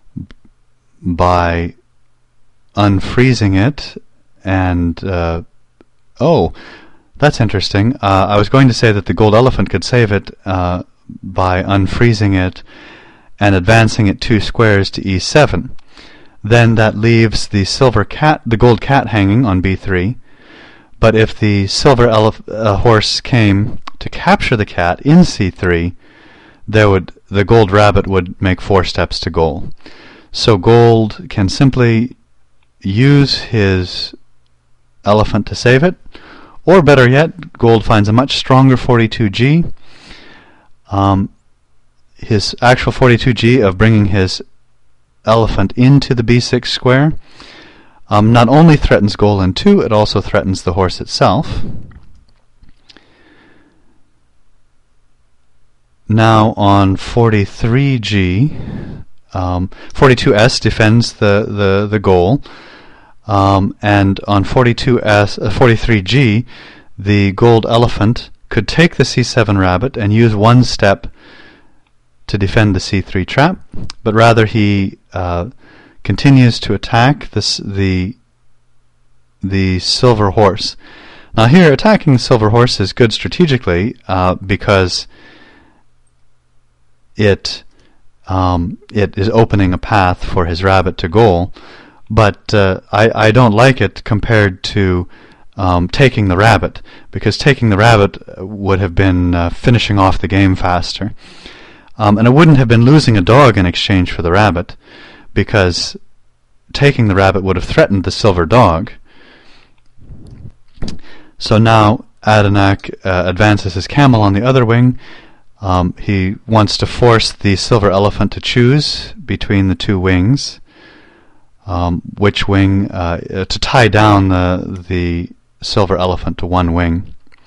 by unfreezing it, and oh, that's interesting. I was going to say that the gold elephant could save it by unfreezing it and advancing it 2 squares to e7. Then that leaves the gold cat hanging on b3. But if the silver horse came to capture the cat in c3, the gold rabbit would make 4 steps to goal. So gold can simply use his elephant to save it, or better yet, gold finds a much stronger 42g. His actual 42g of bringing his elephant into the b6 square not only threatens goal in 2, it also threatens the horse itself. Now on 43g, 42s defends the goal, and on 43g, the gold elephant could take the c7 rabbit and use 1 step to defend the c3 trap, but rather he continues to attack the silver horse. Now here, attacking the silver horse is good strategically because it is opening a path for his rabbit to goal, but I don't like it compared to taking the rabbit, because taking the rabbit would have been finishing off the game faster. And it wouldn't have been losing a dog in exchange for the rabbit, because taking the rabbit would have threatened the silver dog. So now Adanak advances his camel on the other wing. He wants to force the silver elephant to choose between the 2 wings, which wing to tie down the silver elephant to 1 wing.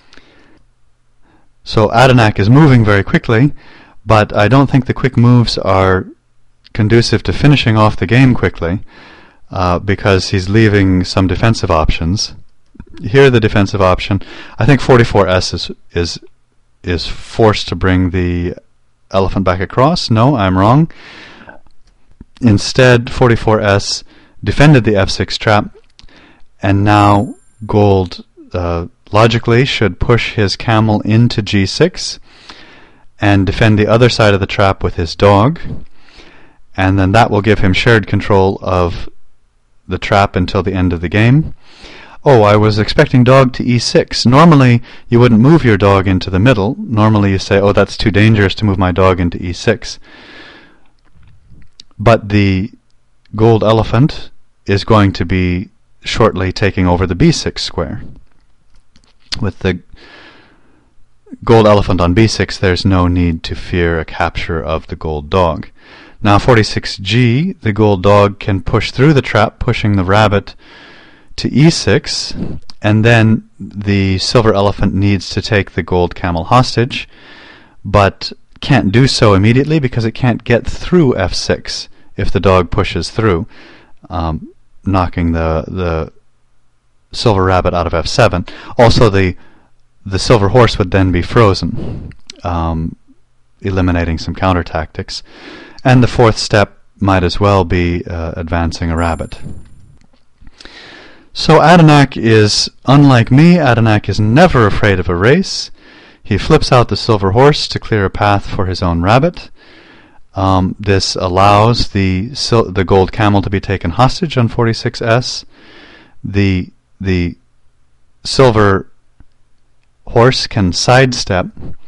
So Adenak is moving very quickly, but I don't think the quick moves are conducive to finishing off the game quickly, because he's leaving some defensive options. Here the defensive option, I think 44s is forced to bring the elephant back across. No, I'm wrong. Instead, 44s defended the f6 trap, and now gold logically should push his camel into g6 and defend the other side of the trap with his dog, and then that will give him shared control of the trap until the end of the game. Oh, I was expecting dog to e6. Normally, you wouldn't move your dog into the middle. Normally you say, oh, that's too dangerous to move my dog into e6. But the gold elephant is going to be shortly taking over the b6 square. With the gold elephant on b6, there's no need to fear a capture of the gold dog. Now 46g, the gold dog can push through the trap, pushing the rabbit to e6, and then the silver elephant needs to take the gold camel hostage, but can't do so immediately because it can't get through f6 if the dog pushes through, knocking the silver rabbit out of f7. Also, the silver horse would then be frozen, eliminating some counter tactics. And the fourth step might as well be advancing a rabbit. So Adenak is, unlike me, Adenak is never afraid of a race. He flips out the silver horse to clear a path for his own rabbit. This allows the gold camel to be taken hostage on 46s. The silver horse can sidestep,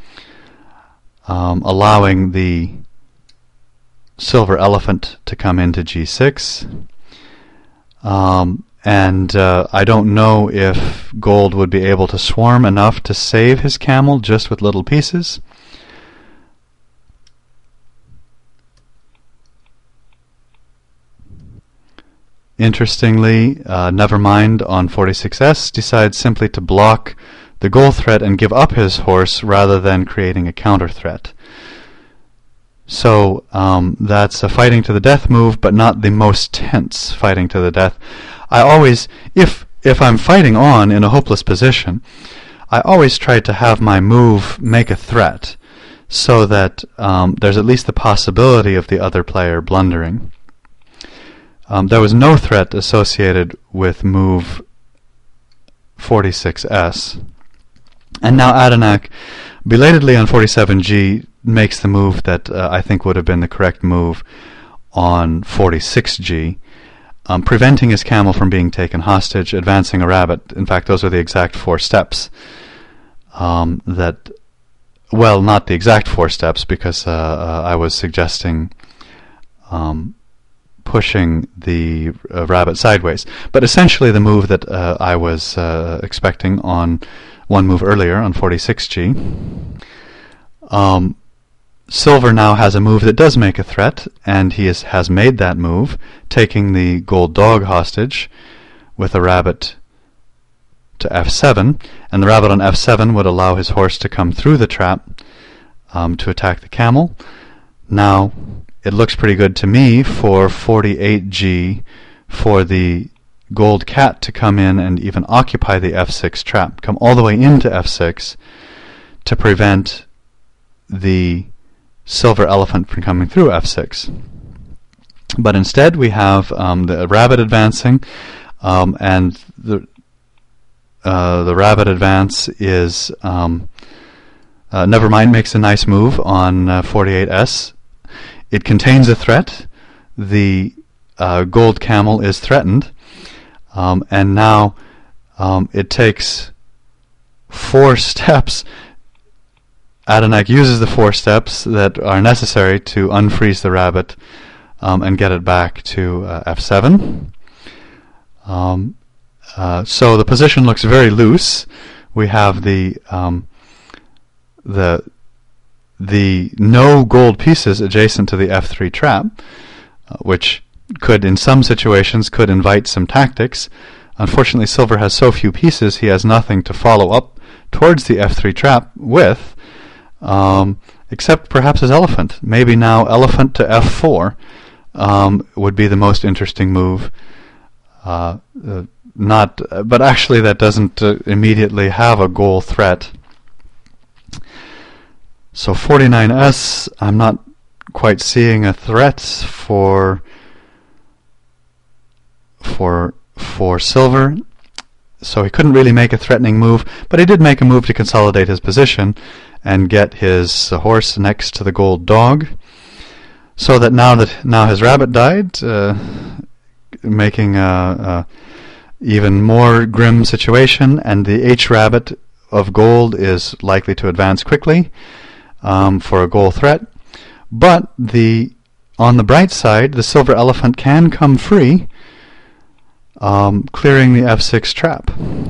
allowing the silver elephant to come into g6. And I don't know if gold would be able to swarm enough to save his camel just with little pieces. Interestingly, Nevermind on 46s decides simply to block the gold threat and give up his horse rather than creating a counter threat. So that's a fighting to the death move, but not the most tense fighting to the death. I always, if I'm fighting on in a hopeless position, I always try to have my move make a threat, so that there's at least the possibility of the other player blundering. There was no threat associated with move 46s. And now Adenak, belatedly on 47g, makes the move that I think would have been the correct move on 46g, preventing his camel from being taken hostage, advancing a rabbit. In fact, those are the exact 4 steps well, not the exact 4 steps, because I was suggesting pushing the rabbit sideways. But essentially the move that I was expecting on one move earlier on 46g. Silver now has a move that does make a threat, and he has made that move, taking the gold dog hostage with a rabbit to f7, and the rabbit on f7 would allow his horse to come through the trap to attack the camel. Now it looks pretty good to me for 48g for the gold cat to come in and even occupy the f6 trap, come all the way into f6 to prevent the silver elephant from coming through f6. But instead we have the rabbit advancing, and the rabbit advance is Nevermind makes a nice move on 48s. It contains a threat. The gold camel is threatened, and now it takes 4 steps. Adenak uses the 4 steps that are necessary to unfreeze the rabbit and get it back to f7. So the position looks very loose. We have the no gold pieces adjacent to the f3 trap, which could, in some situations, could invite some tactics. Unfortunately, silver has so few pieces, he has nothing to follow up towards the f3 trap with, except perhaps his elephant. Maybe now elephant to f4 would be the most interesting move. But actually that doesn't immediately have a goal threat. So 49s, I'm not quite seeing a threat for silver. So he couldn't really make a threatening move, but he did make a move to consolidate his position and get his horse next to the gold dog. So that now his rabbit died, making a even more grim situation, and the h-rabbit of gold is likely to advance quickly for a goal threat. But on the bright side, the silver elephant can come free, clearing the f6 trap.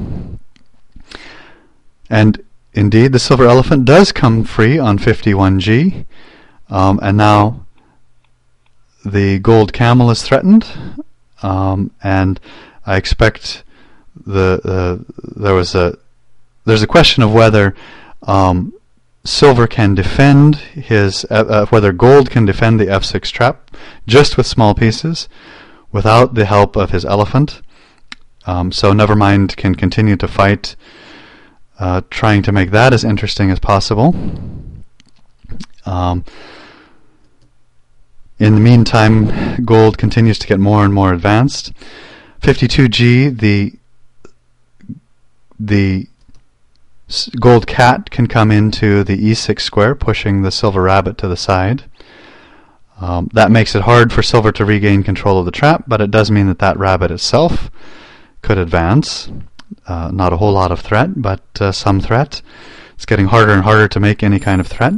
And indeed, the silver elephant does come free on 51g, and now the gold camel is threatened, and I expect there's a question of whether silver can defend whether gold can defend the f6 trap just with small pieces without the help of his elephant. So Nevermind can continue to fight, trying to make that as interesting as possible. In the meantime, gold continues to get more and more advanced. 52g, the gold cat can come into the e6 square, pushing the silver rabbit to the side. That makes it hard for silver to regain control of the trap, but it does mean that rabbit itself could advance. Not a whole lot of threat, but some threat. It's getting harder and harder to make any kind of threat.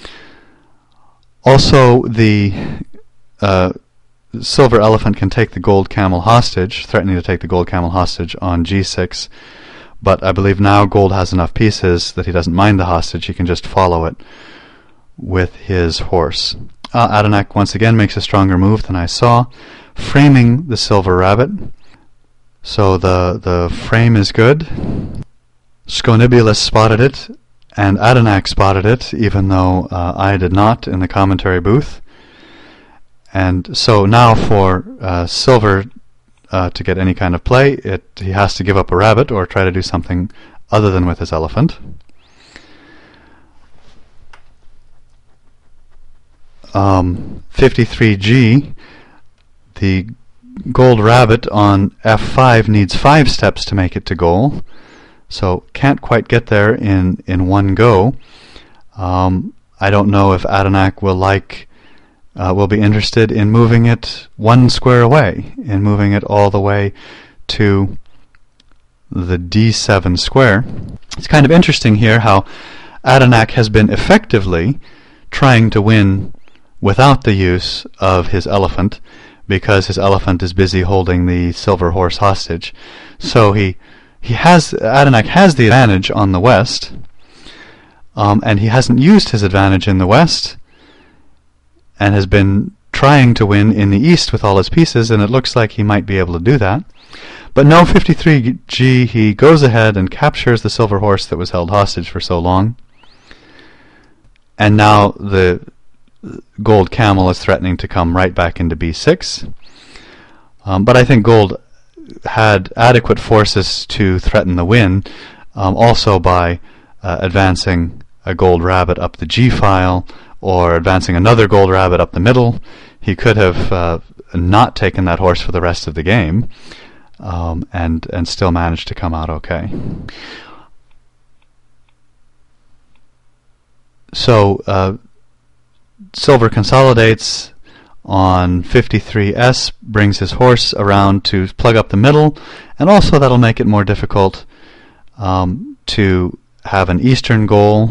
Also, the silver elephant can take the gold camel hostage, threatening to take the gold camel hostage on g6. But I believe now gold has enough pieces that he doesn't mind the hostage. He can just follow it with his horse. Adenak once again makes a stronger move than I saw, framing the silver rabbit. So the frame is good. Sconibulus spotted it, and Adenak spotted it, even though I did not in the commentary booth. And so now for silver to get any kind of play, he has to give up a rabbit or try to do something other than with his elephant. Um, 53g, the gold rabbit on f5 needs 5 steps to make it to goal, so can't quite get there in one go. I don't know if Adenak will be interested in moving it one square away, in moving it all the way to the d7 square. It's kind of interesting here how Adenak has been effectively trying to win without the use of his elephant, because his elephant is busy holding the silver horse hostage. So Adenak has the advantage on the west, and he hasn't used his advantage in the west, and has been trying to win in the east with all his pieces, and it looks like he might be able to do that. But no, 53g, he goes ahead and captures the silver horse that was held hostage for so long, and now the gold camel is threatening to come right back into b6. But I think gold had adequate forces to threaten the win, also by advancing a gold rabbit up the g file, or advancing another gold rabbit up the middle. He could have not taken that horse for the rest of the game, and still managed to come out okay. So silver consolidates on 53s, brings his horse around to plug up the middle, and also that'll make it more difficult to have an eastern goal.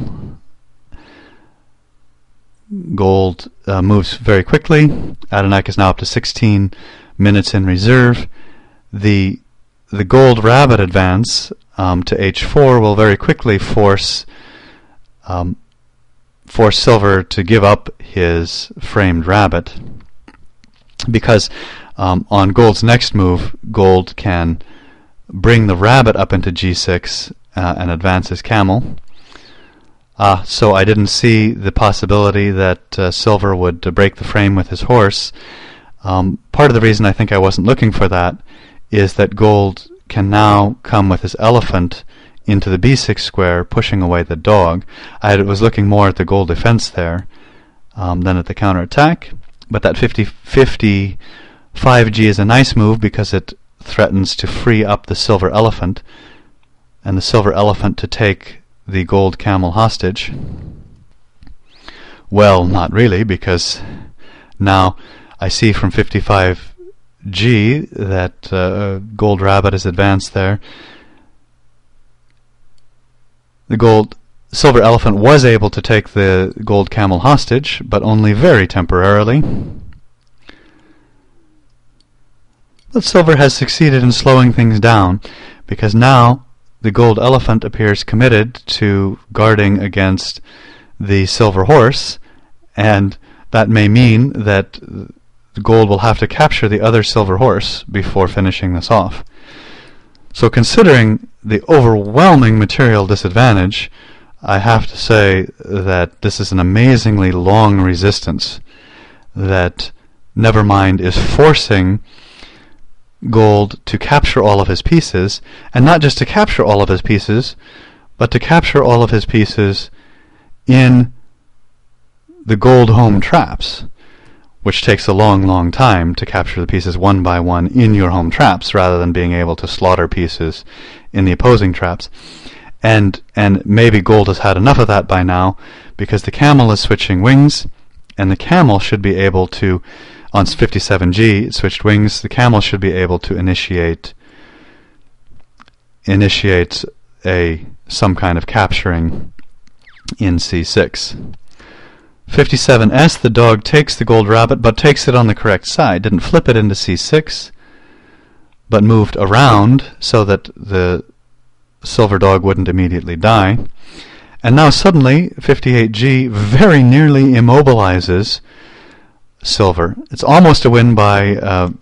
Gold moves very quickly. Adenak is now up to 16 minutes in reserve. The gold rabbit advance to h4 will very quickly force silver to give up his framed rabbit, because on gold's next move, gold can bring the rabbit up into g6 and advance his camel. So I didn't see the possibility that silver would break the frame with his horse. Part of the reason I think I wasn't looking for that is that gold can now come with his elephant into the b6 square, pushing away the dog. I was looking more at the gold defense there than at the counterattack. But that 50-50 5g is a nice move because it threatens to free up the silver elephant, and the silver elephant to take the gold camel hostage. Well, not really, because now I see from 55g that gold rabbit is advanced there. The silver elephant was able to take the gold camel hostage, but only very temporarily. But silver has succeeded in slowing things down, because now the gold elephant appears committed to guarding against the silver horse, and that may mean that gold will have to capture the other silver horse before finishing this off. So considering the overwhelming material disadvantage, I have to say that this is an amazingly long resistance that Nevermind is forcing gold to capture all of his pieces, and not just to capture all of his pieces, but to capture all of his pieces in the gold home traps, which takes a long time to capture the pieces one by one in your home traps, rather than being able to slaughter pieces in the opposing traps. And maybe gold has had enough of that by now, because the camel is switching wings, and the camel should be able to, on 57g, it switched wings, the camel should be able to initiate some kind of capturing in c6. 57s, the dog takes the gold rabbit, but takes it on the correct side. Didn't flip it into c6, but moved around so that the silver dog wouldn't immediately die. And now suddenly 58g very nearly immobilizes silver. It's almost a win by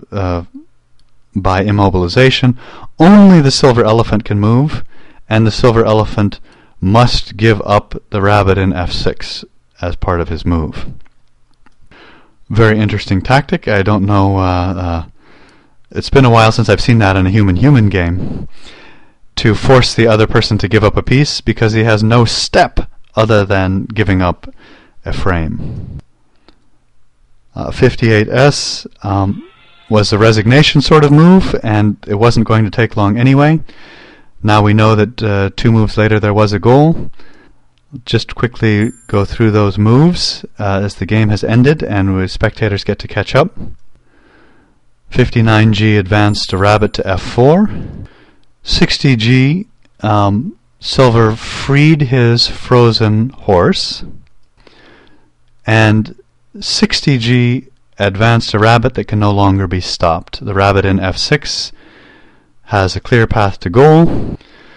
immobilization. Only the silver elephant can move, and the silver elephant must give up the rabbit in f6 as part of his move. Very interesting tactic. I don't know, it's been a while since I've seen that in a human-human game, to force the other person to give up a piece because he has no step other than giving up a frame. 58s was a resignation sort of move, and it wasn't going to take long anyway. Now we know that 2 moves later there was a goal. Just quickly go through those moves as the game has ended and spectators get to catch up. 59g advanced a rabbit to f4. 60g, silver freed his frozen horse, and 60g advanced a rabbit that can no longer be stopped. The rabbit in f6 has a clear path to goal,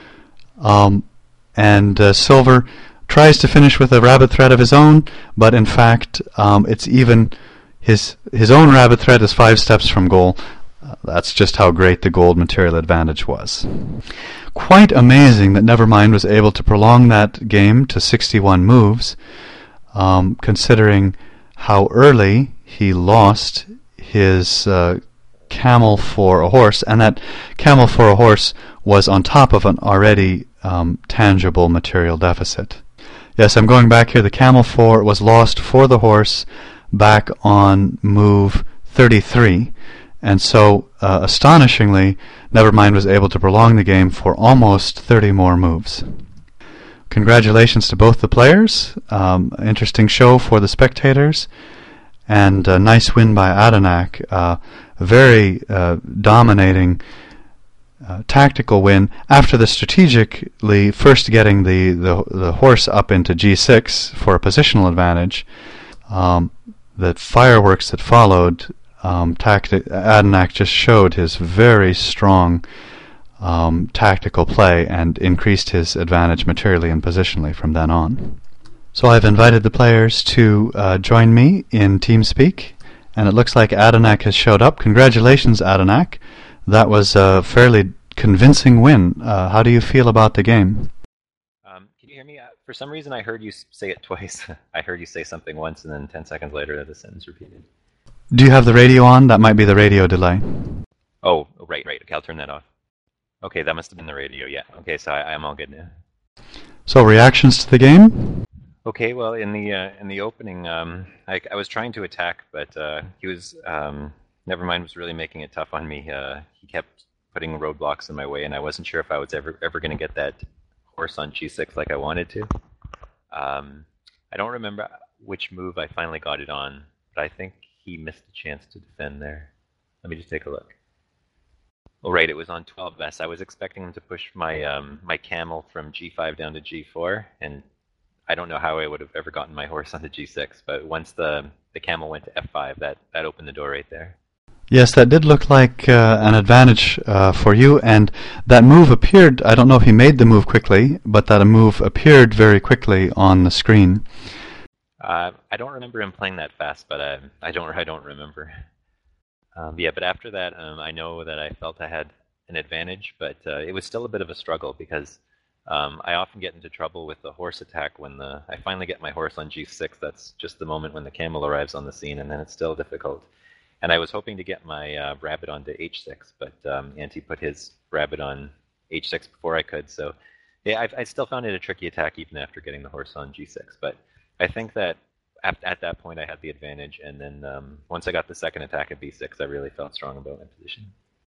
and silver tries to finish with a rabbit threat of his own, but in fact it's even his own rabbit threat is 5 steps from goal. That's just how great the gold material advantage was. Quite amazing that Nevermind was able to prolong that game to 61 moves, considering how early he lost his camel for a horse, and that camel for a horse was on top of an already tangible material deficit. Yes, I'm going back here. The camel 4 was lost for the horse back on move 33. And so, astonishingly, Nevermind was able to prolong the game for almost 30 more moves. Congratulations to both the players. Interesting show for the spectators. And a nice win by Adenak. Very dominating tactical win after the strategically first getting the horse up into g6 for a positional advantage. The fireworks that followed, Adenak just showed his very strong tactical play and increased his advantage materially and positionally from then on. So I've invited the players to join me in TeamSpeak, and it looks like Adenak has showed up. Congratulations, Adenak. That was a fairly convincing win. How do you feel about the game? Can you hear me? for some reason I heard you say it twice. I heard you say something once, and then 10 seconds later the sentence repeated. Do you have the radio on? That might be the radio delay. Oh, right. Okay, I'll turn that off. Okay, that must have been the radio, yeah. Okay, so I'm all good now. So reactions to the game? Okay, well, in the opening, I was trying to attack, but he was, Nevermind was really making it tough on me. He kept putting roadblocks in my way, and I wasn't sure if I was ever going to get that horse on g6 like I wanted to. I don't remember which move I finally got it on, but I think he missed a chance to defend there. Let me just take a look. Oh, right, it was on 12s. I was expecting him to push my my camel from g5 down to g4, and I don't know how I would have ever gotten my horse onto g6, but once the camel went to f5, that opened the door right there. Yes, that did look like an advantage for you, and that move appeared, I don't know if he made the move quickly, but that a move appeared very quickly on the screen. I don't remember him playing that fast, but I don't remember. Yeah, but after that, I know that I felt I had an advantage, but it was still a bit of a struggle because I often get into trouble with the horse attack when I finally get my horse on g6. That's just the moment when the camel arrives on the scene, and then it's still difficult. And I was hoping to get my rabbit onto h6, but Antti put his rabbit on h6 before I could. So yeah, I still found it a tricky attack even after getting the horse on g6. But I think that at that point I had the advantage, and then once I got the second attack at b6, I really felt strong about my position.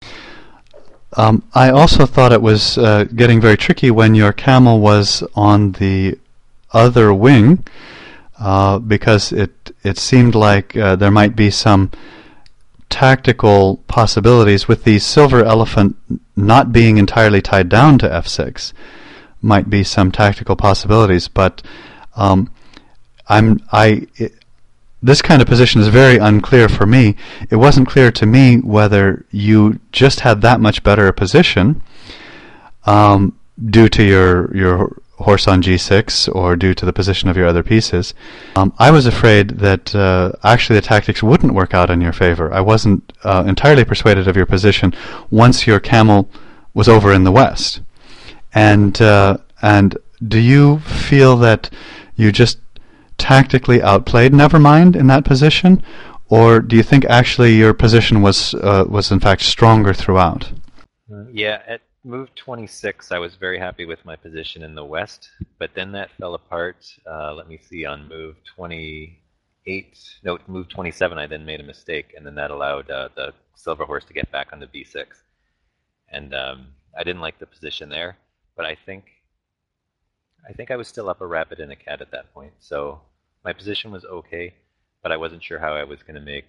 I also thought it was getting very tricky when your camel was on the other wing, because it seemed like there might be some tactical possibilities with the silver elephant not being entirely tied down to f6. Might be some tactical possibilities, but this kind of position is very unclear for me. It wasn't clear to me whether you just had that much better a position due to your horse on g6 or due to the position of your other pieces. I was afraid that actually the tactics wouldn't work out in your favor. I wasn't entirely persuaded of your position once your camel was over in the west. And do you feel that you just tactically outplayed Nevermind in that position, or do you think actually your position was in fact stronger throughout? Yeah, at move 26 I was very happy with my position in the west, but then that fell apart. Let me see, on move 27 I then made a mistake, and then that allowed the silver horse to get back on the b6, and I didn't like the position there, but I think I was still up a rabbit and a cat at that point, so my position was okay, but I wasn't sure how I was going to make.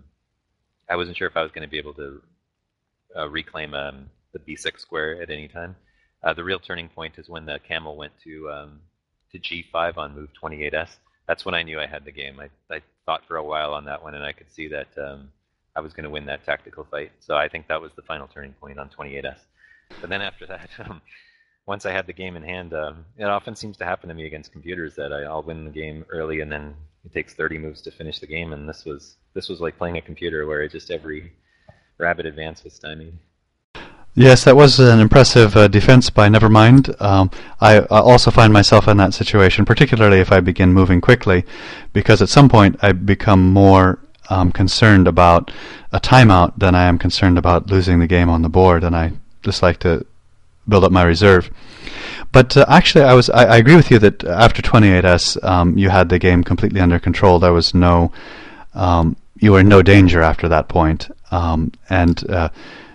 I wasn't sure if I was going to be able to reclaim the b6 square at any time. The real turning point is when the camel went to g5 on move 28s. That's when I knew I had the game. I thought for a while on that one, and I could see that I was going to win that tactical fight. So I think that was the final turning point on 28s. But then after that, once I had the game in hand, it often seems to happen to me against computers that I'll win the game early, and then it takes 30 moves to finish the game. And this was like playing a computer where just every rabbit advance was stymied. Yes, that was an impressive defense by Nevermind. I also find myself in that situation, particularly if I begin moving quickly, because at some point I become more concerned about a timeout than I am concerned about losing the game on the board, and I just like to build up my reserve. But actually, I agree with you that after 28s, you had the game completely under control. There was you were in no danger after that point, and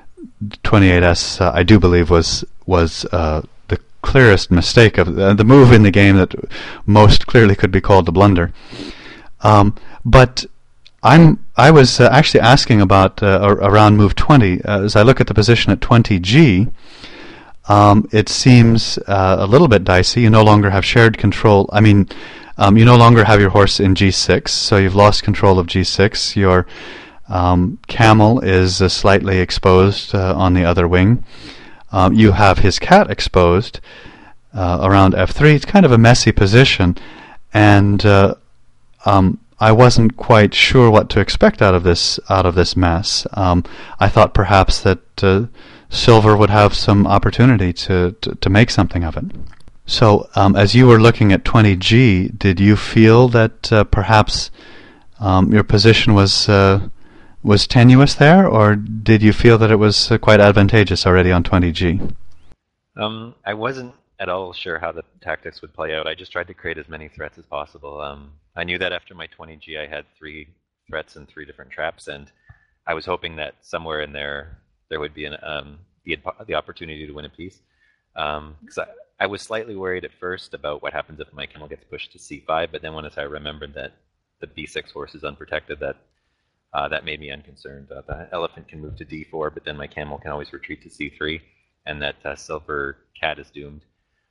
28s, I do believe, was the clearest mistake of the move in the game that most clearly could be called the blunder. But I was actually asking about around move 20. As I look at the position at 20g, it seems a little bit dicey. You no longer have shared control. I mean, you no longer have your horse in g6, so you've lost control of g6. Your camel is slightly exposed on the other wing. You have his cat exposed around f3. It's kind of a messy position, and I wasn't quite sure what to expect out of this mess. I thought perhaps that silver would have some opportunity to make something of it. So, as you were looking at 20G, did you feel that perhaps your position was tenuous there, or did you feel that it was quite advantageous already on 20G? I wasn't at all sure how the tactics would play out. I just tried to create as many threats as possible. I knew that after my 20G I had 3 threats and 3 different traps, and I was hoping that somewhere in there would be the opportunity to win a piece. Because I was slightly worried at first about what happens if my camel gets pushed to c5, but then once I remembered that the b6 horse is unprotected, that made me unconcerned. The elephant can move to d4, but then my camel can always retreat to c3, and that silver cat is doomed.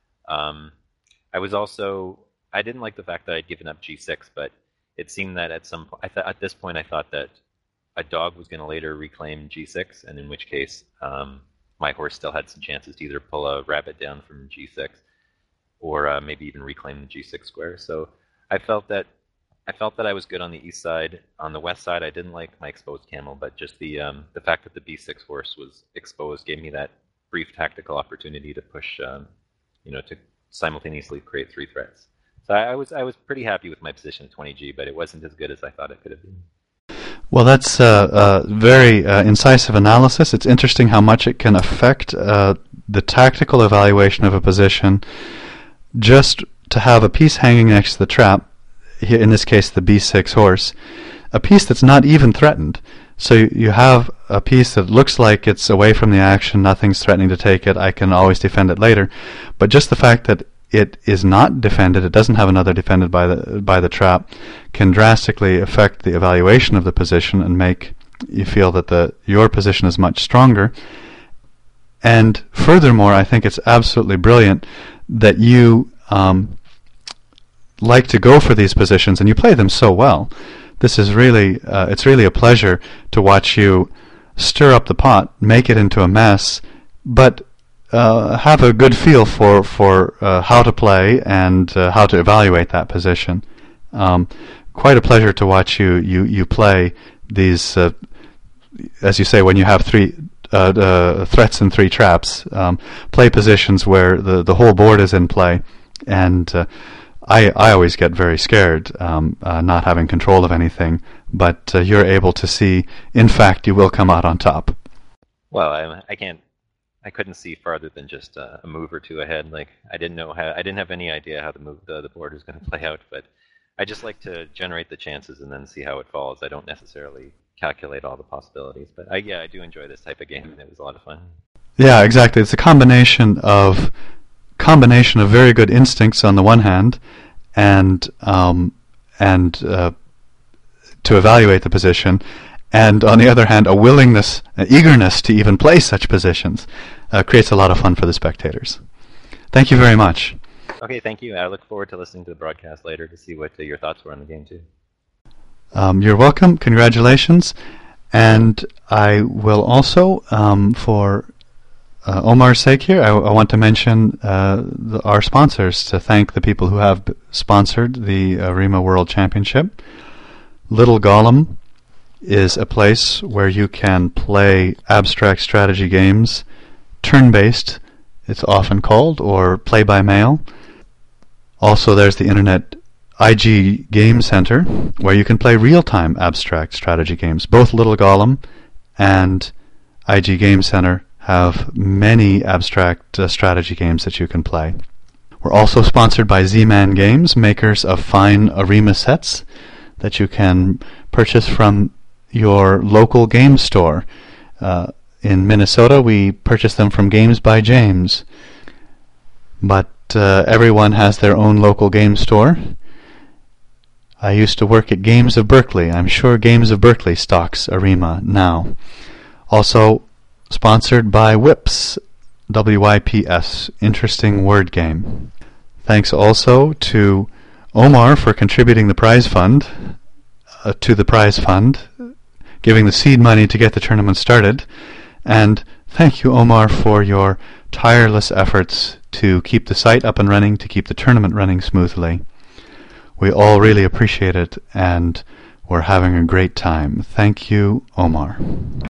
I didn't like the fact that I'd given up g6, but it seemed that at this point I thought that a dog was going to later reclaim g6, and in which case my horse still had some chances to either pull a rabbit down from g6 or maybe even reclaim the g6 square. So I felt that I was good on the east side. On the west side, I didn't like my exposed camel, but just the fact that the b6 horse was exposed gave me that brief tactical opportunity to push, to simultaneously create 3 threats. So I was pretty happy with my position at 20G, but it wasn't as good as I thought it could have been. Well, that's very incisive analysis. It's interesting how much it can affect the tactical evaluation of a position. Just to have a piece hanging next to the trap, here in this case the b6 horse, a piece that's not even threatened. So you have a piece that looks like it's away from the action, nothing's threatening to take it, I can always defend it later. But just the fact that it is not defended, it doesn't have another defended by the trap, can drastically affect the evaluation of the position and make you feel that your position is much stronger. And furthermore, I think it's absolutely brilliant that you like to go for these positions, and you play them so well. This is really, it's really a pleasure to watch you stir up the pot, make it into a mess, but have a good feel for how to play and how to evaluate that position. Quite a pleasure to watch you play these, as you say, when you have 3 threats and 3 traps, play positions where the whole board is in play, and I always get very scared not having control of anything, but you're able to see, in fact, you will come out on top. Well, I couldn't see farther than just a move or 2 ahead. Like I didn't have any idea how the board was going to play out, but I just like to generate the chances and then see how it falls. I don't necessarily calculate all the possibilities, but I do enjoy this type of game, and it was a lot of fun. Yeah, exactly. It's a combination of very good instincts on the one hand, and to evaluate the position, and on the other hand, a willingness, an eagerness to even play such positions creates a lot of fun for the spectators. Thank you very much. Okay, thank you. I look forward to listening to the broadcast later to see what your thoughts were on the game too. You're welcome. Congratulations. And I will also, for Omar's sake here, I want to mention our sponsors, to thank the people who have sponsored the Arima World Championship. Little Golem is a place where you can play abstract strategy games, turn-based, it's often called, or play-by-mail. Also, there's the Internet IG Game Center, where you can play real-time abstract strategy games. Both Little Golem and IG Game Center have many abstract strategy games that you can play. We're also sponsored by Z-Man Games, makers of fine Arima sets that you can purchase from your local game store. In Minnesota, we purchase them from Games by James. But everyone has their own local game store. I used to work at Games of Berkeley. I'm sure Games of Berkeley stocks Arima now. Also sponsored by WIPS, WIPS, interesting word game. Thanks also to Omar for contributing the prize fund, giving the seed money to get the tournament started. And thank you, Omar, for your tireless efforts to keep the site up and running, to keep the tournament running smoothly. We all really appreciate it, and we're having a great time. Thank you, Omar.